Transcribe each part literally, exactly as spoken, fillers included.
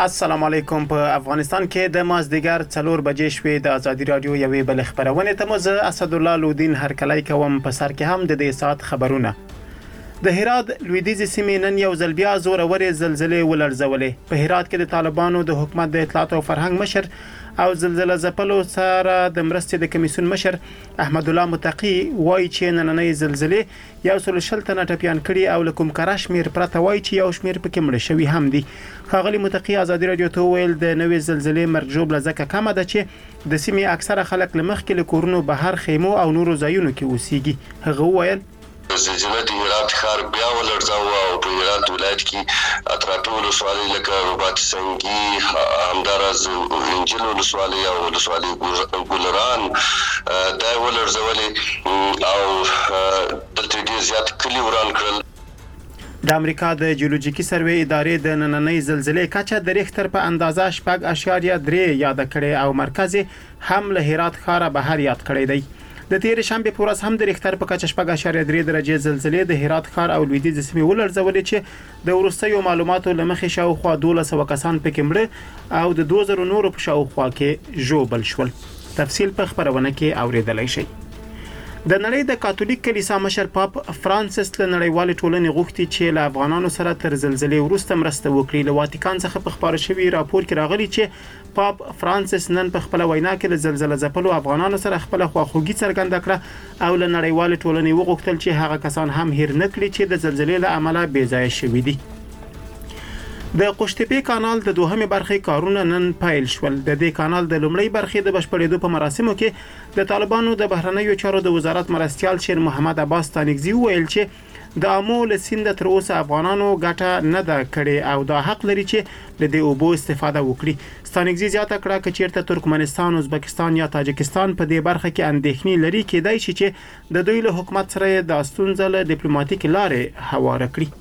السلام علیکم. په افغانستان کې د مازدیګر څلور بجې شوې د ازادي رادیو یوې بل خبرونه ته مزه اسد الله لودین هرکلی کوم. په سر کې هم د دې سات خبرونه. د هرات لویدیځ سیمې نن یو ځل بیا زورورې زلزلې ولړزولې. په هرات کې د طالبانو د حکومت د اطلاعات او فرهنګ مشر او زلزلہ ځپلو سره د مرستې د کمیسیون مشر احمد الله متقی وایي چې نننۍ زلزلې یو سل شل تنه ټپیان کړي او لکم کراش میر پرته وایي چې یو شمیر پکې مړ شوی هم دي. ښاغلي متقی ازادي رادیو ته ویل د نوې زلزلې مرګ ژوبله ځکه کمه ده چې د سیمې اکثره خلک لمخ کې له کورونو بهر خیمو او نورو ځایونو کې اوسېږي. هغه وویل زلزلې د هرات ښار بیا ولړزاوه او په هرات ولایت کې اطرافي ولسوالۍ لکه رباط سنگي، همداراز انجیل ولسوالۍ او ولسوالۍ ګلران دا ولړزولې او دلته ډېر زیات کلي وران کړل. د امریکا د جیولوژیکي سروې ادارې د نننۍ زلزلې کچه د ریختر په اندازه شپږ اشاریه درې یاد کړي او مرکز هم له هرات ښار بهر یاد کړی دی. د تیر شنبه په ورځ هم د ریختر په کچه شپږ اشاریه درې درجه زلزلې د هرات ښار او لویدیځ سیمې ولړزولې چې د وروستیو معلوماتو لمخې شاوخوا دولس سوه کسان پکې مړه او د دوه زره نورو په شاوخوا کې ژوبل شول. تفصیل په خبرونه کې اوریدلای شئ. د نړۍ د کاتولیک کلیسا مشر پاپ فرانسیس له نړیوال ټولنې غوښتي چې له افغانانو سره تر زلزلې وروسته مرسته وکړي. له واتیکان څخه په خبره شوی راپور کې راغلی چې پاپ فرانسیس نن په خپل وینا کې له زلزلې ځپلو افغانانو سره خپل خواخوږي څرګنده کړه او له نړیوال ټولنې وغوښتل چې هغه کسان هم هیر نه کړي چې د زلزلې له امله بې ځایه شوي دي. د قوشتېپې کانال د دوهمې برخې کارونه نن پیل شول. د دې کانال د لومړۍ برخې د بشپړېدو په مراسمو کې د طالبانو د بهرنیو چارو د وزارت مرستیال شیر محمد عباس ستانکزي وویل چې د امو له سیند تر اوسه افغانانو ګټه نه ده کړې او دا حق لري چې له دې اوبو استفاده وکړي. ستانکزي زیاته کړه چې چیرته ترکمنستان، ازبکستان یا تاجکستان په دې برخه کې اندېښنې لري کېدای شي چې د دوی له حکومت سره د ستونزې له ډیپلوماټیک لارې هواره کړي.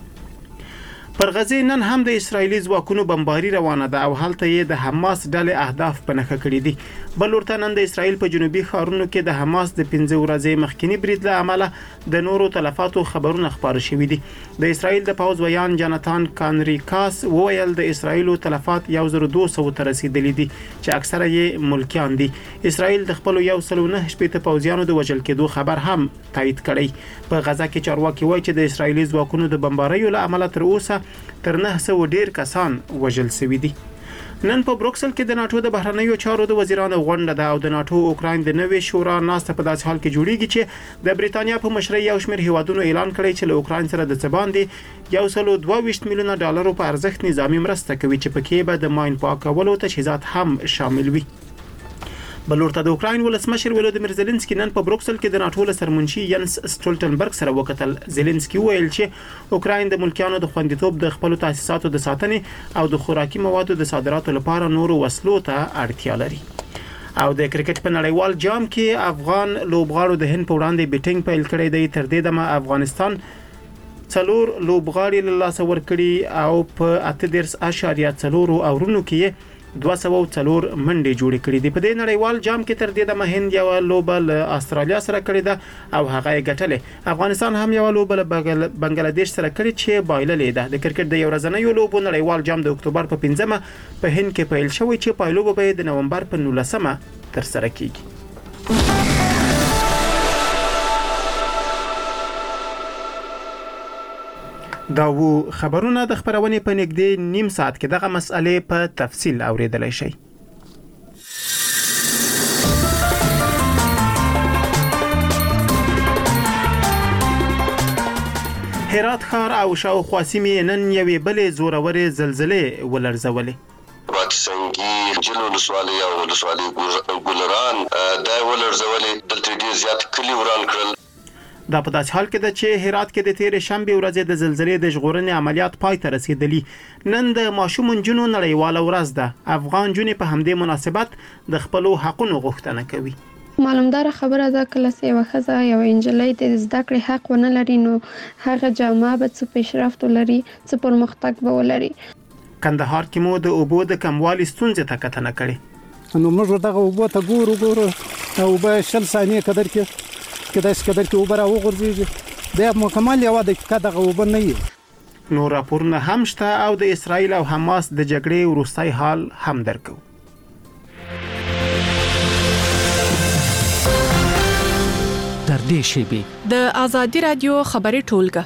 پر غزه نن هم د اسرایلی ځواکونو بمباري روانه ده او هلته یې د حماس ډلې اهداف په نښه کړي دي. بل ورته نن د اسرایل په جنوبي ښارونو کې د حماس د پنځه ورځې مخکینی برید له امله د نورو تلفاتو خبرونه خبر شوي دي. د اسرایل د پوځ ویان جاناتان کانریکاس وویل د اسرایلو تلفات یو زر دوه سوه ته رسیدلي دي چې اکثره یې ملکیان دي. اسرایل د خپل یو سل نه شپېته پوځیانو د وژل کېدو خبر هم تایید کړی. په غزه کې چارواکي وایي چې د اسرایلی ځواکونو د بمباریو له امله تر اوسه تر نه سوه ډیر کسان وژل شوي دي. نن په بروکسل کې د ناتو د بهرنیو چارو د وزیرانو غونډه ده او د ناتو اوکراین د نوې شورا ناسته په داسې حال کې جوړیږي چې د بریتانیا په مشرۍ یو شمېر هیوادونو اعلان کړی چې له اوکراین سره د څه باندې یو سل دوه ویشت میلیونه ډالرو په ارزښت نظامی مرسته کوي چې پکې به د ماین پاکولو تجهیزات هم شامل وي. بل ورته د اوکراین ولسمشر ولودیمیر زيلنسکي نن په بروکسل کې د ناتو له سرمنشي ینس سټولټنبرګ سره وکتل. زيلنسکي ویل چې اوکراین د ملکیانو د خوندیتوب د خپل تاسیساتو د ساتنې او د خوراکي موادو د صادراتو لپاره نورو وسلو ته اړتیا لري. او د کرکټ په نړیوال جام کې افغان لوبغاړو د هند په وړاندې بیټینګ پیل کړی دی. تر دې دمه افغانستان څلور لوبغاړي له لاسه ورکړي او په اته دېرش اشاریه څلور اورونو کې دوه سوه او څلور منډې جوړې کړې دي. په دې نړیوال جام کې تر دې دمه هند یو لوبه له استرالیا سره کړې ده او هغه یې ګټلې. افغانستان هم یو لوبه له بنگلاديش سره کړې چې بایللې ده. د کرکټ د یو ورځنیو لوبو نړیوال جام د اکتوبر په پنځمه په هند کې پیل شوی چې پایلوبه به د نومبر په نولسمه تر سره کیږي. دا وو خبرونه د خبرونې په نږدې نیم ساعت کې دغه مسئلې په تفصیل اوریدلای شئ. هرات ښار او شاوخوا سیمې نن یوې بلې زورورې زلزلې ولړزولې. رباط سنگي، انجیل ولسوالۍ او ولسوالۍ ګلران دا ولړزولې دلته ډېر زیات کلي وران کړل. دا په داسې حال کې ده چې هرات کې د تیر شنبه ورځې د زلزلې د ژغورنې عملیات پای ته رسیدلی. نن د ماشوم جنونو نړیواله ورځ ده. افغان جنې په همدې مناسبت د خپل حقونو غوښتنه کوي. معلومدار خبره ده کله چې یو ښځه یو انجلۍ د زده کړې حق ونه لري نو هغه جامعه به څه پیشرفت ولري، څه پرمختګ به ولري. کندهار کې مو د اوبو د کموالي ستونزې ته کتنه کړې. نو موږ دغه اوبو ته ګورو ګورو او به شل ثانیې قدر کې کدا اس قدر کې اوبره وغورځي بیا مکمل یو دقیقه دغه اوبه نه وي. نو راپورونه هم شته او د اسرایل او حماس د جګړې وروستي حال هم درکو. در دې شیبې د آزادي رادیو خبري ټولګه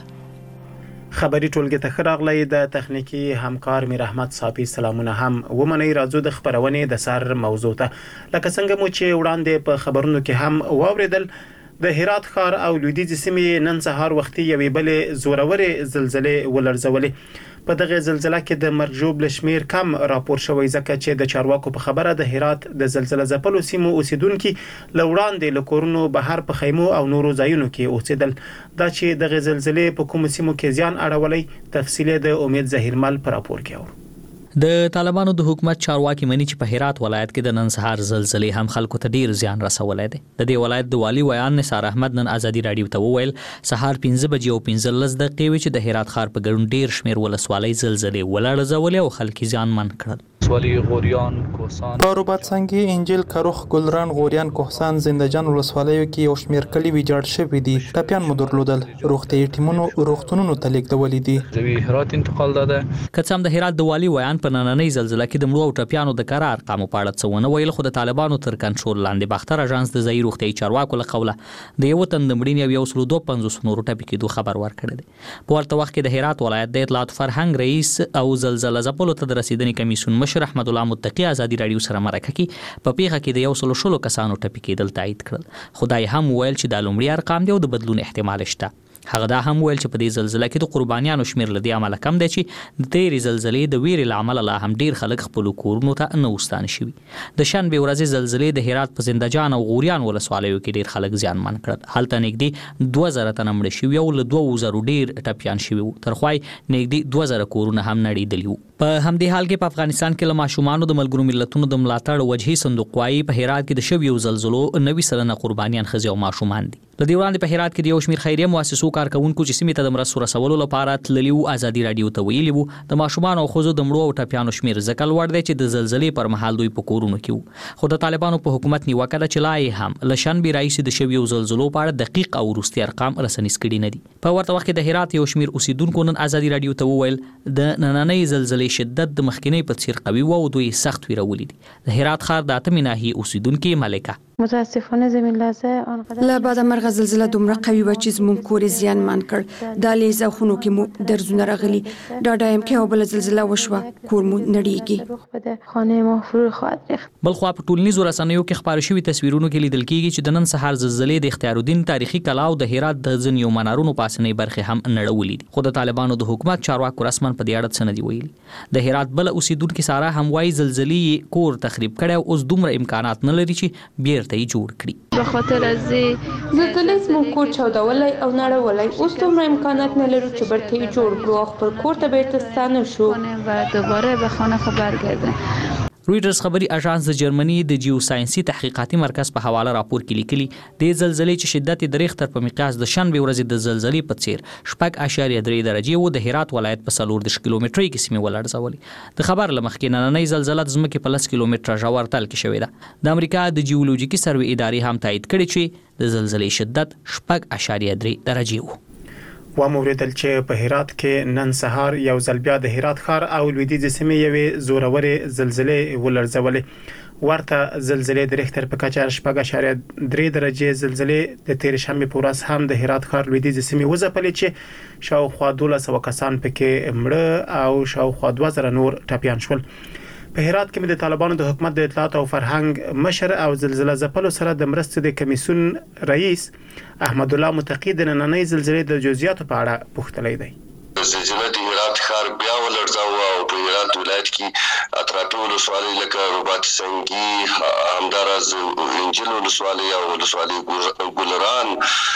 خبري ټولګه ته خراغلی د تخنیکی همکار میر احمد صافي سلامونه هم ومني راځو د خبرونه د سر موضوع ته لکه څنګه مو چې وړاندې په خبرونو کې هم واوریدل د هرات ښار او لویدیځ سیمې نن سهار وختي یوې بلې زورورې زلزلې ولړزولې. په دغه زلزلہ کې د مرګ ژوبل شمیر کم راپور شوی ځکه چې د چارواکو په خبره د هرات د زلزلہ ځپلو سیمو اوسیدونکو لوړاندې لکورونو بهر په خیمو او نورو ځایونو کې اوسېدل. دا چې د زلزلې په کوم سیمو کې زیان اړولې تفصیل د امید ظهیرمل پر راپور کې اور. د طالبانو د حکومت چارواکي مني چې په هرات ولایت کې د نن سهار زلزلې هم خلکو ته ډیر زیان رسولای دي. د دې ولایت د والی ویان نثار احمد نن آزادي رادیو ته وویل سهار پنځه بجې او پنځه لس دقیقې چې د هرات ښار په ګډون ډیر شمیر ولسوالۍ زلزلې ولړزولې او خلک زیانمن کړل. ولسوالی غوریان کوهستان کاروبات څنګه انجیل کروخ ګلران غوریان کوهستان زندهجان ولسوالیو کې یو شمیر کلی ویجاړ شوی دي. ټپيان مو درلودل روغتي ټیمونو روغتونونو ته لیږدولې دي. زوی هرات انتقال داده کڅم د هرات د والی ویان په نننۍ زلزلې کې د مړو او ټپيانو د قرار ارقام په اړه څونه ویل خو د طالبانو تر کنټرول لاندې باختر اژانس د ځای روغتي چارواکو له قوله د یو تن د مړینې یو سل دوه پنځوس نورو ټپي کېدو خبر ورکړی دی. په ورته وخت کې د هرات ولایت د اطلاعات فرهنګ رئیس او زلزلہ ځپلو ته د رسیدنې کمیسیون مشر احمد الله متقی آزادي رادیو سره مرکه کې په پیښه کې د یو سل شلو کسانو ټپي کېدل تایید کړل. خدای هم ویل چې د لومړي ارقام دی او د بدلون احتمال شته. هغه دا هم ویل چې په دې زلزلې کې د قربانیانو شمیر لدی عمل کم دی چې د تیری زلزلې د ویرې لامل لا هم ډیر خلک خپل کورونو ته نه وستان شوي. د شنبه ورځې زلزلې د هرات په زندهجان او غوریان ولسوالیو کې ډیر خلک زیانمن کړل. هلته نږدې دوه زره تنه مړ شوي او له دوه زره ډیر ټپيان شوي. ترخوای نږدې دوه زره کورونه هم نړیدلي وو. په همدې حال کې په افغانستان کې له ماشومانو د ملګرو ملتونو د ملاتړ وجهي صندوق وايي په هرات کې د شویو زلزلو نوي سلنه قربانیان ښځې او ماشومان دي. د دې وړاندې په هرات کې د یو شمیر خیریه مؤسسو کارکونکو چې سیمې ته د مرستو رسولو لپاره تللي وو آزادي رادیو ته ویلي وو د ماشومان او ښځو د مړو او ټپيانو شمیر ځکه لوړ دی چې د زلزلې پر مهال دوی په کورونو کې وو. خو د طالبانو په حکومت نیوکه ده چې لا یې هم له شنبې راهیسې د شویو زلزلو په اړه دقیق او وروستي ارقام رسنیز کړي نه دي. په ورته وخت کې د هرات یو شمیر اوسیدونکو نن آزادي رادیو ته وویل د نننۍ زلزلې شدت د مخکینی په څیر قوي و او دوی سخت ویرولې دي. د هرات ښار د اتمې ناحیې اوسیدونکو ملکه متاسفانه زمین لرزه آنقدر لا بعد مرغ زلزله دومره قوي و چې زموږ کور زیانمن کړ. د لیزه خونو کې مو درزونه راغلي. دا دایم کې او بل زلزله وشوه کور مو نړیږي. خانه ما فرو خواهد ریخت. بل خو په ټولنیزو رسنیو کې خبري شوی تصویرونو کې لیدل کېږي چې د نن سهار زلزلې د اختیار الدین تاریخي کلا او د هرات د ځینو منارونو پاسنۍ برخې هم نړولې دي. خو د طالبانو د حکومت چارواکو رسمن په دې اړه څه نه دی ویلي. د هرات بل اوسیدونکو ساره هم وايي زلزلې کور تخریب کړي او اوس دومره امکانات نه لري چې بیرته یې جوړ کړي. به خاطر از زلزلې زموږ کور چاودولی او نړولی اوس دومره امکانات نه لرو چې برته یې جوړ کړو او خپل کور ته بیرته ستانه شو و دوباره به خانه خو برگردیم. رویټرز خبري اژانس د جرمني د جیوساینسي تحقیقاتي مرکز په حواله راپور کې لیکلي د زلزلې چې شدت د ریختر په مقیاس د شنبه ورځې د زلزلې په څیر شپږ اشاریه درې درجه و د هرات ولایت په څلور دېرش کیلومترۍ کې سیمه ولړزولې. د خبر لمخکې نننۍ زلزلہ د ځمکې په لس کیلومتره ژور تل کې شوې ده. د امریکا د جیولوژیکي سروې ادارې هم تایید کړي چې د زلزلې شدت شپږ اشاریه درې درجه و. و موریدل چې په هرات کې نن سهار یو ځل بیا د هرات ښار او لویدیځ سیمې یوې زورورې زلزلې ولړزولې. ورته زلزلې د ریختر په کچه شپږ اشاریه درې درجه زلزلې د تیر شنبه په ورځ هم د هرات ښار لویدیځ سیمې وځپلې چې شاوخوا دولس سوه کسان پکې مړه او شاوخوا دوه زره نور ټپيان شول. په هرات کې د طالبانو د حکومت د اطلاعات او فرهنګ مشر او زلزلہ ځپلو سره د مرستې د کمیسیون رئیس احمد الله متقی د نننۍ زلزلې د جزئیاتو په اړه پوښتلی دی. زلزلې د هرات ښار بیا ولړزاوه او په هرات ولایت کې اطرافي ولسوالۍ لکه رباط سنگي همداراز انجیل ولسوالۍ او ولسوالۍ ګلران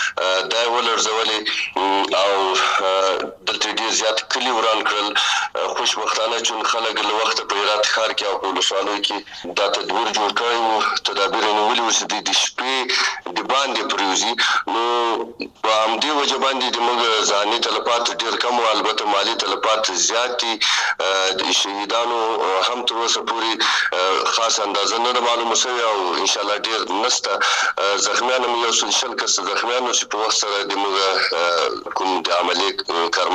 دا ولړزولې او دلته ډېر زیات کلي وران کړل. خوشبختانه چې خلک له وخت په هرات ښار کې او ولسوالۍ کې دا تدبیر جوړ کړی وو تدابیر نیولي وو چې د شپې د باندې پریوزي نو په همدې وجه باندې د موږ ځاني تلفات ډېر کم البته مالی تلفات زیاتی د شهیدانو هم تر اوسه پورې خاص اندازه نه معلومه شوې او ان شاء الله ډېر نسته زخمیان هم یو څو شل کس زخمیان چې په وخت سره د موږ کوم د عملي کارمندان چې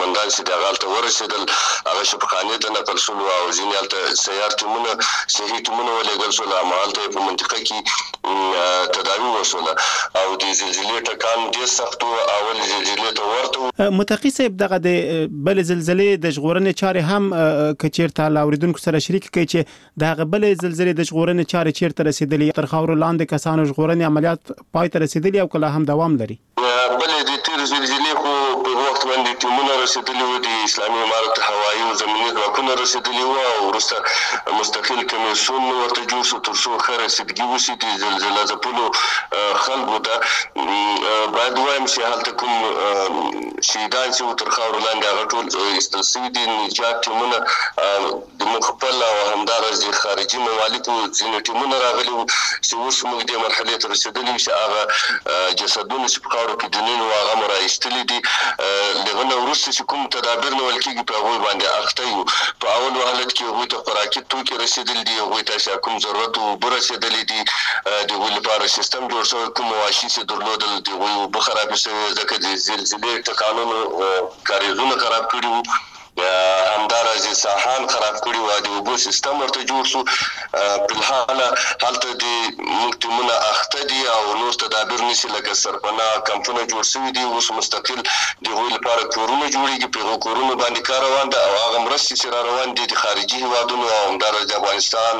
د غالته ورسېدل هغه شفاخانه ته نقل شول او ځینې هلته سیار ټیمونه صحي ټیمونه ولېږل شول همالته په منطقه کې تداوي وشوله او د زلزلې ټکان ډېر سخت و اول زلزلې ته ورته متقي صاحب دغه د بل زلزلې د ژغورنې چارې هم کچیرته لاوریدونکو سره شریک کوي چې دغه بل زلزلې د ژغورنې چارې چیرته رسیدلې تر خاورو لاندې کسانو ژغورنې عملیات پای ته رسیدلي او کله هم دوام لري بلې د تیر زلزلې خو په وخت باندې ټیمونه رسیدلي وو د اسلامي امارت هوایي او زمیني ځواکونه رسیدلي وو او وروسته مستقل کمیسیون ورته جوړ شو تر څو ښه رسیدګي وشي د زلزله ځپلو خلکو ته باید وایم چې هلته کوم شهیدان چې تر خاورو لاندې هغه ټول ایستل شوي دي نجات ټیمونه د موږ خپل او همداراز د خارجي ممالکو ځینې ټیمونه راغلي وو چې اوس موږ دې مرحلې ته رسېدلي یو چې هغه جسدونه چې په خاورو کې دي نو هغه مو راایستلي دي له هغه نه وروسته چې کوم تدابیر نیول کېږي په هغوی باندې اخته یو په اول حالت کې هغوی ته خوراکي توکي رسېدلي دي هغوی ته چې کوم ضرورت اوبه رسېدلي دي د هغوی لپاره سیستم جوړ شوی کوم مواشي چې درلودل د هغوی اوبه خرابې شوې ځکه د زلزلې ټکانونو کاریزونه خراب کړي وو همداراز ساحان خراب کړي وو د اوبو سیستم ورته جوړ شو په الحال هلته د موږ ټیمونه اخته دي او نور تدابیر نیسي لکه سرپناه کمپونه جوړ شوي دي اوس مستقل د هغوی لپاره کورونه جوړېږي په هغو کورونو باندې کار روان ده او هغه مرستې چې را روان دي د خارجي هیوادونو او همداراز د افغانستان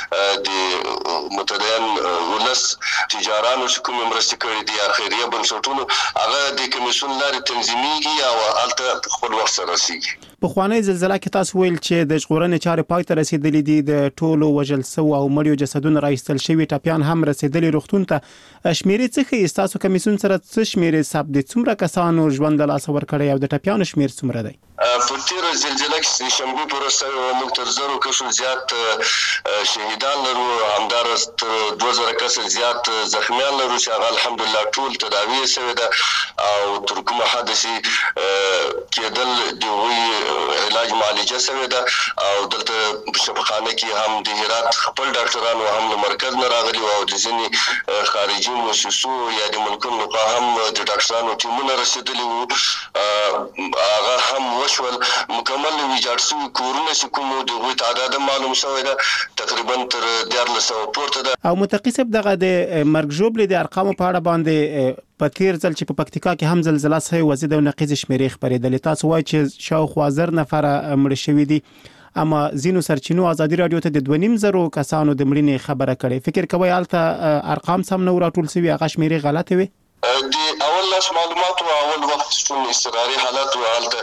د متدین ولس تجارانو چې کومې مرستې کړي دي یا خیریه بنسټونو هغه د کمیسیون لارې تنظیمیږي او هلته په خپل وخت سره رسیږي پخوانی زلزلہ کې تاسو ویل چې د ژغورنې چارې پای ته رسیدلې دي د ټولو وژل شوو او مړیو جسدونه راایستل شوي ټپیان هم رسیدلي روغتون ته شمیرې څه ښیي ستاسو کمیسیون سره څه شمیرې ثبت دي څومره کسانو ژوند له لاسه ورکړی او د ټپیانو شمیر څومره دی په تیره زلزله کې د شنبې په ورځ موږ تر زرو کسو زیات شهیدان لرو همداراز تر دوه زره کسه زیات زخمیان لرو چې هغه الحمدلله ټول تداوي شوي ده او تر کومه حده چې کېدل د هغوی علاج معالجه شوې ده او دلته په شفاخانه کې هم د هرات خپل ډاکټرانو هم له مرکز نه راغلي او د ځینې خارجي مؤسسو یا د ملکونو لخوا هم د ډاکټرانو ټیمونه رسېدلي وو هغه هم وشول مکمل ویجاړ شوي کورونه چې کوم د هغوی تعداد معلوم شوی ده تقریبا تر دیارلس سوه پورته ده او متقي صاحب دغه د مرګ ژوبلې د ارقامو په اړه باندې په تیر ځل چې په پکتیکا کې هم زلزلہ سوي وزید او نقیز شمیرې خبرېدلې تاسو وایي چې شاوخوا زر نفر مړه شوي دي اما زینو سرچینو ازادي رادیو ته د دوه نیم زرو کسانو د مړینې خبره کړې فکر کوي هلته ارقام سم نه راټول شوي هغه شمیرې غلطه وي د اول لاس معلومات او اول وخت شتون استقراري حالت او حالت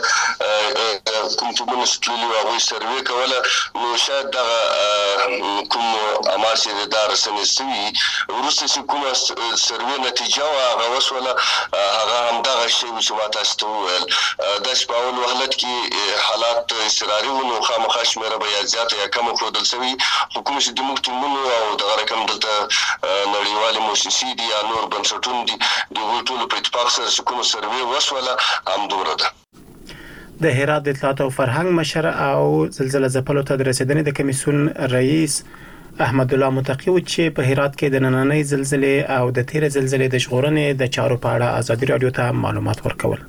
کوم ټیمونه ستلي او هغوی سروې کوله نو شاید دغه کوم امار چې د رسنۍ سوي وروسته چې کومه سروې نتیجه او هغه وشوله هغه همدغه شی چې ما تاسو ته وویل داسې په اول حالت کې حالات استقراري وو نو خامخا شمېره به یا زیاته یا کمه ښودل شوي خو کوم چې زموږ ټیمونو او دغه رقم دلته نړیوالې موسسې دي یا نور بنسټونه دي د هغوی ټولو په اتفاق سره کومه سروې وشوله همدومره ده د هرات د اطلاعات او فرهنګ مشر او زلزلہ ځپلو ته د رسیدنې د کمیسیون رئیس احمد الله متقي چې په هرات کې د نننۍ زلزلې او د تیر زلزلې د ژغورنې د چارو په اړه ازادي رادیو ته معلومات ورکول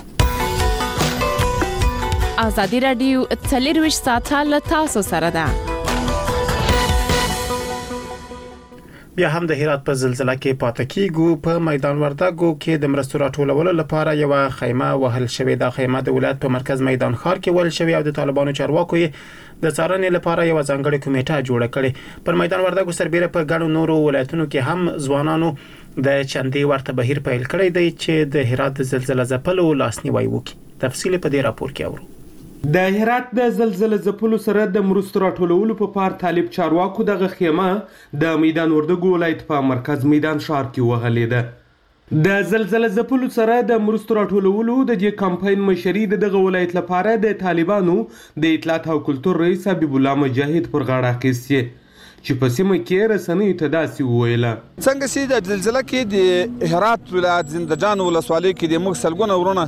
ازادي رادیو څلور ساعته له تاسو سره ده بیا هم د هرات په زلزلہ کې پاتې کیږو په میدان وردګو کې د مرستو راټولولو لپاره یو خیمه وهل شوې ده خیمه د ولایت په مرکز میدان ښار کې وهل شوې او د طالبانو چارواکو یې د څارنې لپاره یو ځانګړې کمیټه جوړه کړې پر میدان وردګو سربېره په ګڼو نورو ولایتونو کې هم ځوانانو د چندې ورته بهیر پیل کړی دی چې د هرات د زلزلہ ځپلو لاسنیوي وکړي تفصیل په دې راپور کې اورو د هرات د زلزلې ځپلو سره د مرستو راټولولو په پار طالب چارواکو دغه خیمه د میدان وردګو ولایت په مرکز میدان ښار کې وهلې ده د زلزلې ځپلو سره د مرستو راټولولو د دې کمپاین مشري دغه ولایت لپاره د طالبانو د اطلاعات او کلتور رئیس حبیب الله مجاهد پر غاړه اخیستې چې په سیمه کې رسنۍ ته داسې وویله څنګه چې د زلزلې کې د هرات ولایت زندجان ولسوالۍ کې د موږ سلګونه ورونه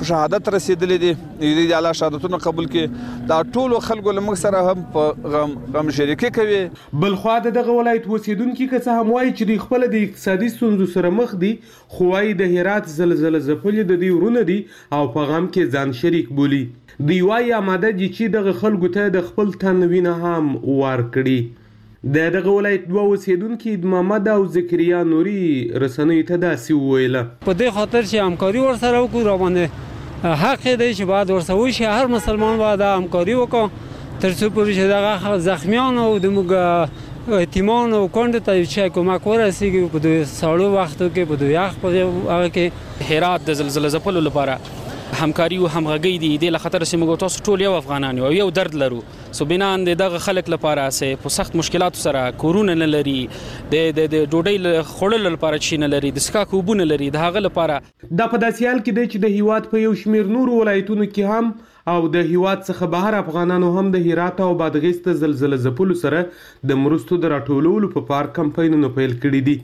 شهادت رسیدلې دي دې اعلی شهادتونه قبول کړي دا ټول خلکو لمغ سره هم په غم غم شریکي کوي. بل خو دغه ولایت اوسیدونکو که څه هم وایي چې د خپل د اقتصادي ستونزو سره مخ دي خو وايي د هرات زلزلې ځپلې د دې ورونه دي او په غم کې ځان شریک بولي. دوی وايي آماده دي چې دغه خلکو ته د خپل تن وینه هم ورکړي. د دغه ولایت دوه اوسیدونکي محمد او زکریا نوري رسنیو ته داسې وویله په دې خاطر چې همکاري ورسره وکړو را باندې حق دی چې باید ورسره وشي هر مسلمان باید همکاري وکړي تر څو پورې چې دغه زخمیان او د موږ یتیمان او کونډو ته چې کومک ورسیږي په دوی ساړو وختو کې په دوی یخ په هغه کې هرات د زلزلې ځپلو لپاره همکاري او همغږي دي د خطر سیمه تاسو ټول یو افغانان یو یو درد لرو سو بنان دغه خلک لپاره سه په سخت مشکلات سره کورونه نه لري د د ډوډۍ خړل لپاره چې نه لري د سکا کوبونه لري د هغه لپاره د پداسیال کې چې د هیواد په یو شمیر نور ولایتونو کې هم او د هیواد څخه بهر افغانانو هم د هرات او بادغیس ته زلزلې ځپلو سره د مرستو د راټولولو په پار کمپاینونو پیل کړي دي.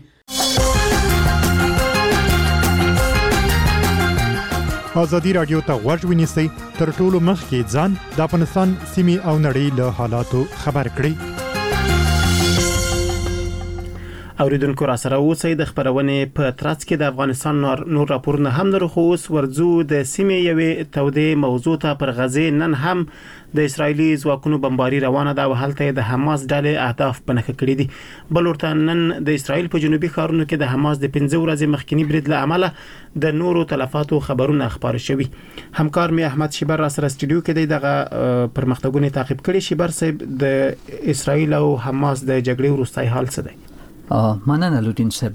ازادي رادیو ته غوږ ونیسئ تر ټولو مخکې ځان د افغانستان سیمې او نړۍ له حالاتو خبر کړئ. اوریدونکو را سره اوسئ د خبرونې په ترڅ کې د افغانستان نور راپورونه هم لرو خو اوس ورځو د سیمې یوې تودې موضوع ته پر غزې نن هم د اسرایلی ځواکونو بمباري روانه ده او هلته د حماس ډلې اهداف بنخ کړي دي. بل ورته نن د اسرایل په جنوبي ښارونو کې د حماس د پنځه ورځې مخکنی برید له امله د نورو تلفاتو خبرونه خبر شوي. همکار می احمد شیبر را سره استودیو کې دی دغه پرمختګونه تعقیب کړي. شیبر صاحب د اسرایل او حماس د جګړې وروستي حال څه دی؟ مننه لودین صاحب.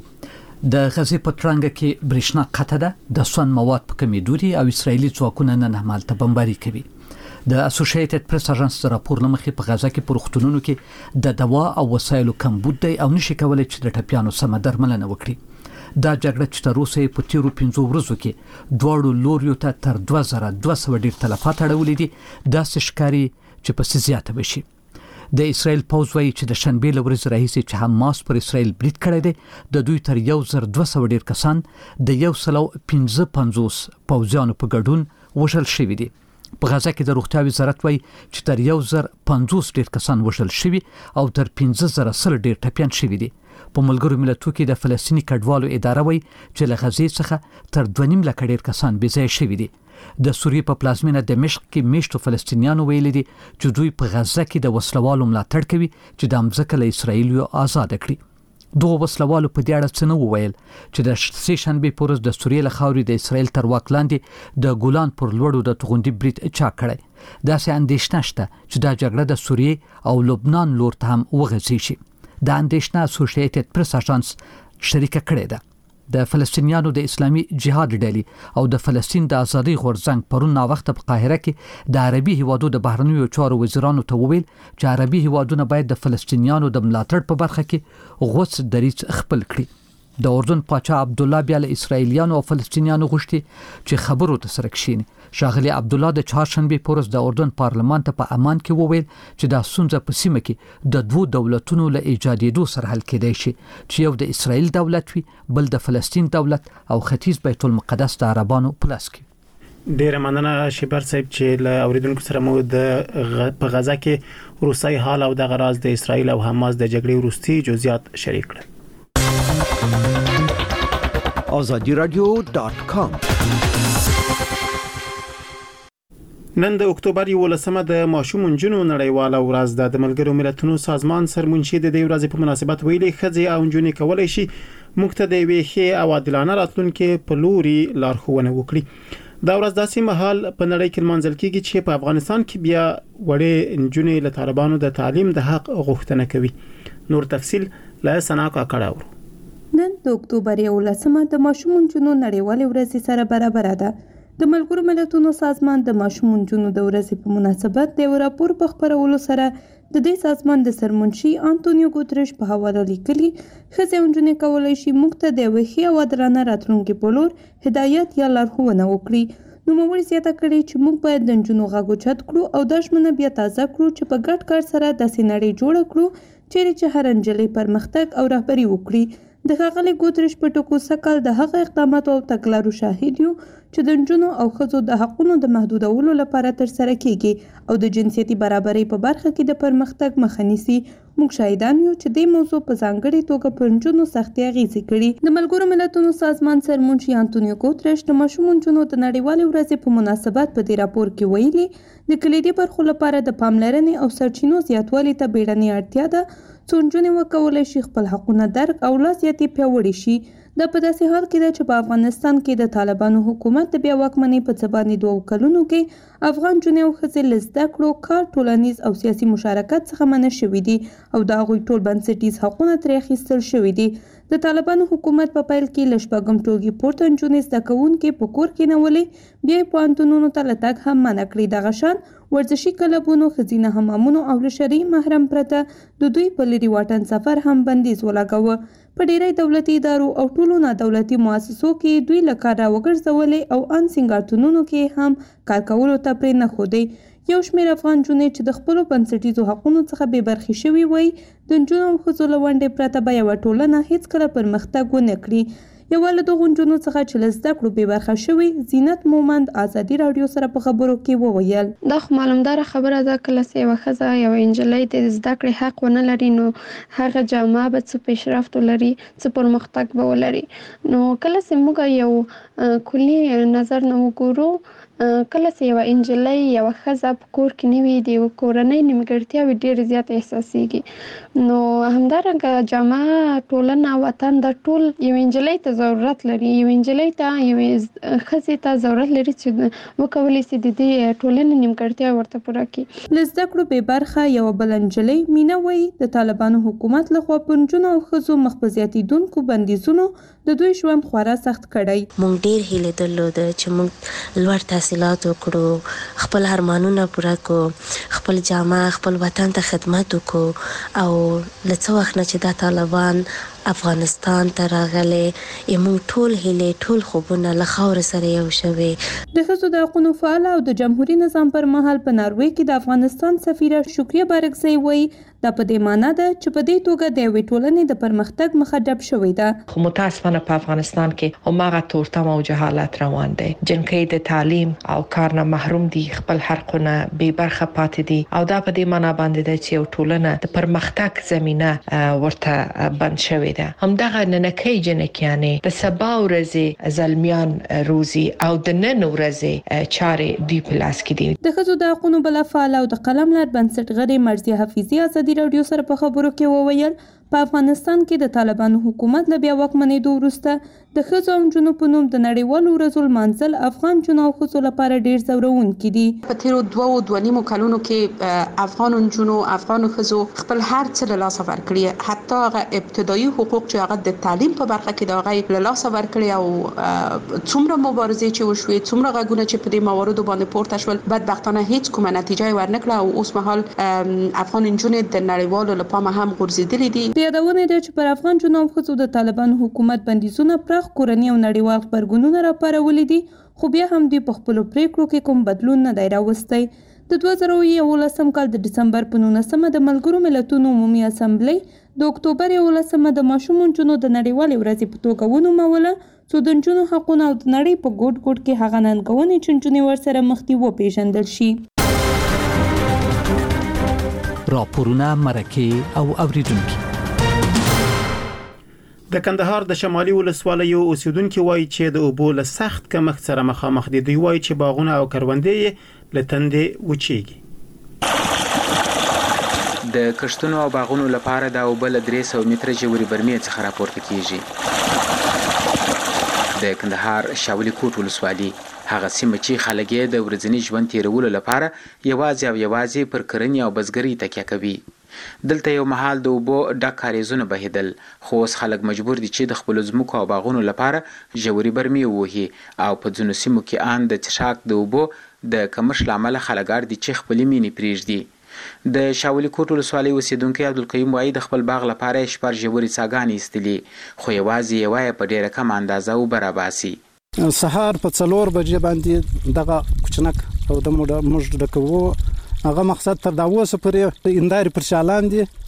د غزې په ترانګ کې برېښنا قطع ده د سون مواد په کمی دوري او اسرایلی ځواکونه نن همالته بمباري کوي. د اسوسییټډ پریس اژانس راپور لمخې په غزا کې پر وختونو کې د دوا او وسایلو کمبود دی او نشي کولای چې د ټپیانو سم درملنه وکړي. دا جګړه چې تر اوسه په تیرو پنځو ورځو کې دواړو لوریو ته تر دوه زره دوه سوه ډیر تلفات اړولې دي. دا ښکاري چې په زیاته وشي. د اسرایل پوز وایي چې د شنبې لورځ راهیسې چې حماس پر اسرایل برید کړی دی د دوی تر یو زر دوه سوه ډیر کسان د یو سلو پنځه پنځوس پوځیانو په ګډون وژل شوي دي. په غزا کې د روغتیا وزارت وایي چې تر یو زر پنځوس ډیر کسان وژل شوي او تر پنځه زره سل ډیر ټپیان شوي دي. په ملګرو ملتونو کې د فلسطیني کډوالو اداره وایي چې له غزې څخه تر دوه نیم لک ډیر کسان بې ځایه شوي دي. د سوریې په پلازمینه دمشق کې میشتو فلسطینیانو ویلي دي چې دوی په غزه کې د وسلوالو ملاتړ کوي چې د امځکه له اسرایل آزاد کړي. دوه وسلوالو په دې اړه څه نه وویل چې د سه شنبې پر ورځ د سوریې له خاورې د اسرایل تر واک لاندې د ګولان پر لوړو د توغندي برید چا کړی. داسې اندېښنه شته چې دا جګړه د سوریې او لبنان لور ته هم وغځي شي. دا اندېښنه اسوسییټډ پریس اژانس شریکه کړې ده. د فلسطینیانو د اسلامي جهاد ډلې او د فلسطین د ازادۍ غورځنګ پرون نا وخت په قاهره کې د عربي هیوادو د بهرنیو چارو وزیرانو ته وویل چې عربي هیوادونه باید د فلسطینیانو د ملاتړ په برخه کې غوڅ دریځ خپل کړي. د اردن پاچا عبد الله بیا له اسرایلیانو او فلسطینیانو غوښتي چې خبرو ته سره کښیني. شاغلی عبد الله د چهارشنبه پورز د اردن پارلمان ته په امان کې وویل چې دا ستونزه په سیمه کې د دوه دولتونو له ایجادېدو سره حل کېدای شي چې یو د اسرایل دولت وي بل د فلسطین دولت او ختیځ بیت المقدس د عربانو پلاس کې. ډیره مننه شیبر صاحب چې له اوریدونکو سره مو د په غزا کې روسي حال او د غراز د اسرایل او حماس د جګړې وروستي جزئیات شریک کړل. آزادی رادیو ډاټ کام. نن د اکتوبر یولسمه د ماشوم نجونو نړیواله ورځ ده. د ملګرو ملتونو سازمان سرمنشي د دې ورځې په مناسبت ویلي ښځې او نجونې کولای شي موږ ته د یوې ښې او عادلانه راتلونکي په لوري لارښوونه وکړي. دا ورځ داسې مهال په نړۍ کې منځل کېږي چې په افغانستان کې بیا وړې نجونې له طالبانو د تعلیم د حق غوښتنه کوي. نور تفصيل له سناکا کړهور. نن د اکتوبر یولسمه د ماشوم نجونو نړیواله ورځ سره برابر ده. د ملګرو ملتونو سازمان د ماشوم نجونو د ورځې په مناسبت د یو راپور په خبرولو سره د دې سازمان د سرمنشي انټونیو ګوتریش په حواله لیکلي ښځې او نجونې کولای شي موږ ته د یوې ښې او عادلانه راتلونکي په لور هدایت یا لارښوونه وکړي. نوموړي زیاته کړې چې موږ باید د نجونو غږ اوچت کړو او دا ژمنه بیا تازه کړو چې په ګډ کار سره داسې نړۍ جوړه کړو چیرې چې هر نجلۍ پرمختګ او رهبري وکړي. د ښاغلي ګوتریش په ټکو سکل د هغه اقداماتو او تګلارو شاهد یو چې د نجونو او ښځو د حقونو د محدودولو لپاره ترسره کیږي او د جنسیتي برابرۍ په برخه کې د پرمختګ مخه نیسي. موږ شاهدان یو چې دې موضوع په ځانګړې توګه پر نجونو سختې اغېزې کړي. د ملګرو ملتونو سازمان سرمنشي انټونیو ګوتریش د ماشوم نجونو د نړیوالې ورځې په مناسبت په دې راپور کې ویلي د کلیدي برخو لپاره د پاملرنې او سرچینو زیاتوالي ته بیړنۍ اړتیا ده څو نجونې وکولی شي خپل حقونه درک او لا زیاتې پیاوړي شي. دا په داسې حال کې ده چې په افغانستان کې د طالبانو حکومت د بیا واکمنۍ په څه باندې دوو کلونو کې افغان نجونې او ښځې له زده کړو، کار، ټولنیز او سیاسي مشارکت څخه منع شوي دي او د هغوی ټول بنسټیز حقونه ترې اخیستل شوي دي. د طالبانو حکومت په پیل کې له شپږم ټولګي پورته نجونې زده کوونکې په کور کې نولې، بیا یې پوهنتونونو ته له تګ هم منع کړي. دغه شان ورزشي کلبونو، ښځینه حمامونو او له شرعي محرم پرته د دوی په لرې واټن سفر هم بندیز ولګاوه. په ډیری دولتي ادارو او ټولو نادولتي مؤسسو کې دوی له کاره وګرځولې او ان سینګارتونونو کې هم کار کولو ته پرې نه ښودی. یو شمېر افغان نجونې چې د خپلو بنسټیزو حقونو څخه بې برخې شوي وای، د نجونو او ښځو له ونډې پرته به یوه ټولنه هیڅکله پرمختګ ونه کړي. یوه له دغو نجونو څخه چې له زده کړو بې برخه شوي، زینت مومند ازادي راډیو سره په خبرو کې وویل: دا خو معلومداره خبره ده، کله چې یوه ښځه یوه نجلۍ د زده کړې حق ونه لري نو هغه جامعه به څه پیشرفت ولري، څه پرمختګ به ولري. نو کله چې موږ یو کلي نظر نه وګورو، کله چې یوه نجلۍ یوه ښځه په کور کې نه وي، د یوه کورنۍ نیمګړتیاوې ډېرې زیاتې احساسېږي. نو همدارنګه جامعه، ټولنه، وطن د ټول یوې نجلۍ ته ضرورت لري، یوې نجلۍ ته، یوې ښځې ته ضرورت لري چې وکولی شي د دې ټولنې نیمګړتیا ورته پوره کړي. له زده کړو بې برخه یوه بله نجلۍ مینه وایي د طالبانو حکومت لخوا په نجونو او ښځو مخ په زیاتېدونکو بندیزونو د دوی ژوند خورا سخت کړی. موږ ډېر هیلې درلوده چې موږ لوړ تحصیلات وکړو، خپل ارمانونه پوره کړو، خپل جامعه، خپل وطن ته خدمت وکړو. او له څه وخت نه چې دا طالبان افغانستان ته راغلی، موږ ټول هیلې، ټول خوبونه له خاورې سره یو شوي. د ښځو د حقونو فعاله او د جمهوري نظام پر مهال په ناروې کې د افغانستان سفیره شکریه بارکزی وایي دا په دې معنی ده چې په دې توګه د یوې ټولنې د پرمختګ مخه ډب شوې ده. خو متاسفانه په افغانستان کې هماغه تورتم او جهالت روان دی. جنکۍ د تعلیم او کار نه محروم دي، خپل حقونه بې برخه پاتې دي او دا په دې معنی باندې ده چې یو ټولنه د پرمختګ زمینه ورته بند شوې ده. همدغه ننکۍ جنکیانې د سبا ورځې زلمیان روزي او د نن ورځې چارې دوی په لاس کې دي. د ښځو د حقونو بله فعاله او د قلم لار بنسټګرې مرضیه حفیظي ازادي راډیو سره په خبرو کې وویل په افغانستان کې د طالبانو حکومت له بیا واکمنېدو وروسته د ښځو او نجونو په نوم د نړیوالو ورځو لمانځل افغان نجونو او ښځو لپاره ډېر ځورونکي دي. په تیرو دوو دوه نیمو کلونو کې افغان نجونو، افغان ښځو خپل هر څه له لاسه ورکړي، حتی هغه ابتدایي حقوق چې هغه د تعلیم په برخه کې د هغه له لاسه ورکړي او څومره مبارزې چې وشوې، څومره غږونه چې په دې مواردو باندې پورته شول، بدبختانه هیڅ کومه نتیجه ورنکړه او اوس مهال افغان نجونې د نړیوالو له پامه هم غورځېدلې دي. یادونه ده چې پر افغان نجونو او ښځو د طالبانو حکومت بندیزونه پراخ کورني او نړیوال غبرګونونه راپارولي دي، خو بیا هم دوی په خپلو پریکړو کې کوم بدلون نه دی راوستی. د دوه زره یولسم کال د ډسمبر په نولسمه د ملګرو ملتونو عمومي اسامبلۍ د اکتوبر یولسمه د ماشوم نجونو د نړیوالې ورځې په توګه ونوموله څو د نجونو حقونه او د نړۍ په ګوټ ګوټ کې هغه ننګونې چې نجونې ورسره مخ دي وپېژندل شي. راپورونه، مرکې او اوریدونکي. د کندهار د شمالي ولسوالیو اوسیدونکو وایي چې د اوبو له سخت کمښت سره مخامخ دي. دوی وایي چې باغونه او کروندې له تندې وچیږي. د کښتونو او باغونو لپاره د اوبو له درې سوه متره ژورې برمې څخه راپورته کیږي. د کندهار شاولي کوټ ولسوالي هغه سیمه چې خلک یې د ورځني ژوند تیرولو لپاره یوازې او یوازې پر کرنې او بزګرۍ تکیه کوي. دلته یو مهال د اوبو ډک کاریزونه بهیدل، خو اوس خلک مجبور دي چې د خپلو ځمکو او باغونو لپاره ژورې برمې ووهي او په ځینو سیمو کې ان د څښاک د اوبو د کمښت له امله خلک اړ دي چې خپلې مینې پرېږدي. د شاولي کوټ ولسوالۍ اوسیدونکی عبدالقیوم وایي د خپل باغ لپاره یې شپږ ژورې څاګانې ایستلي، خو یوازې یوه یې په ډېره کمه اندازه اوبه راباسي. سهار په څلور بجې باندې دغه کوچنک او د موږ ډکوو هغه مقصد تر دا اوسه پورې اندارې پر شالان دي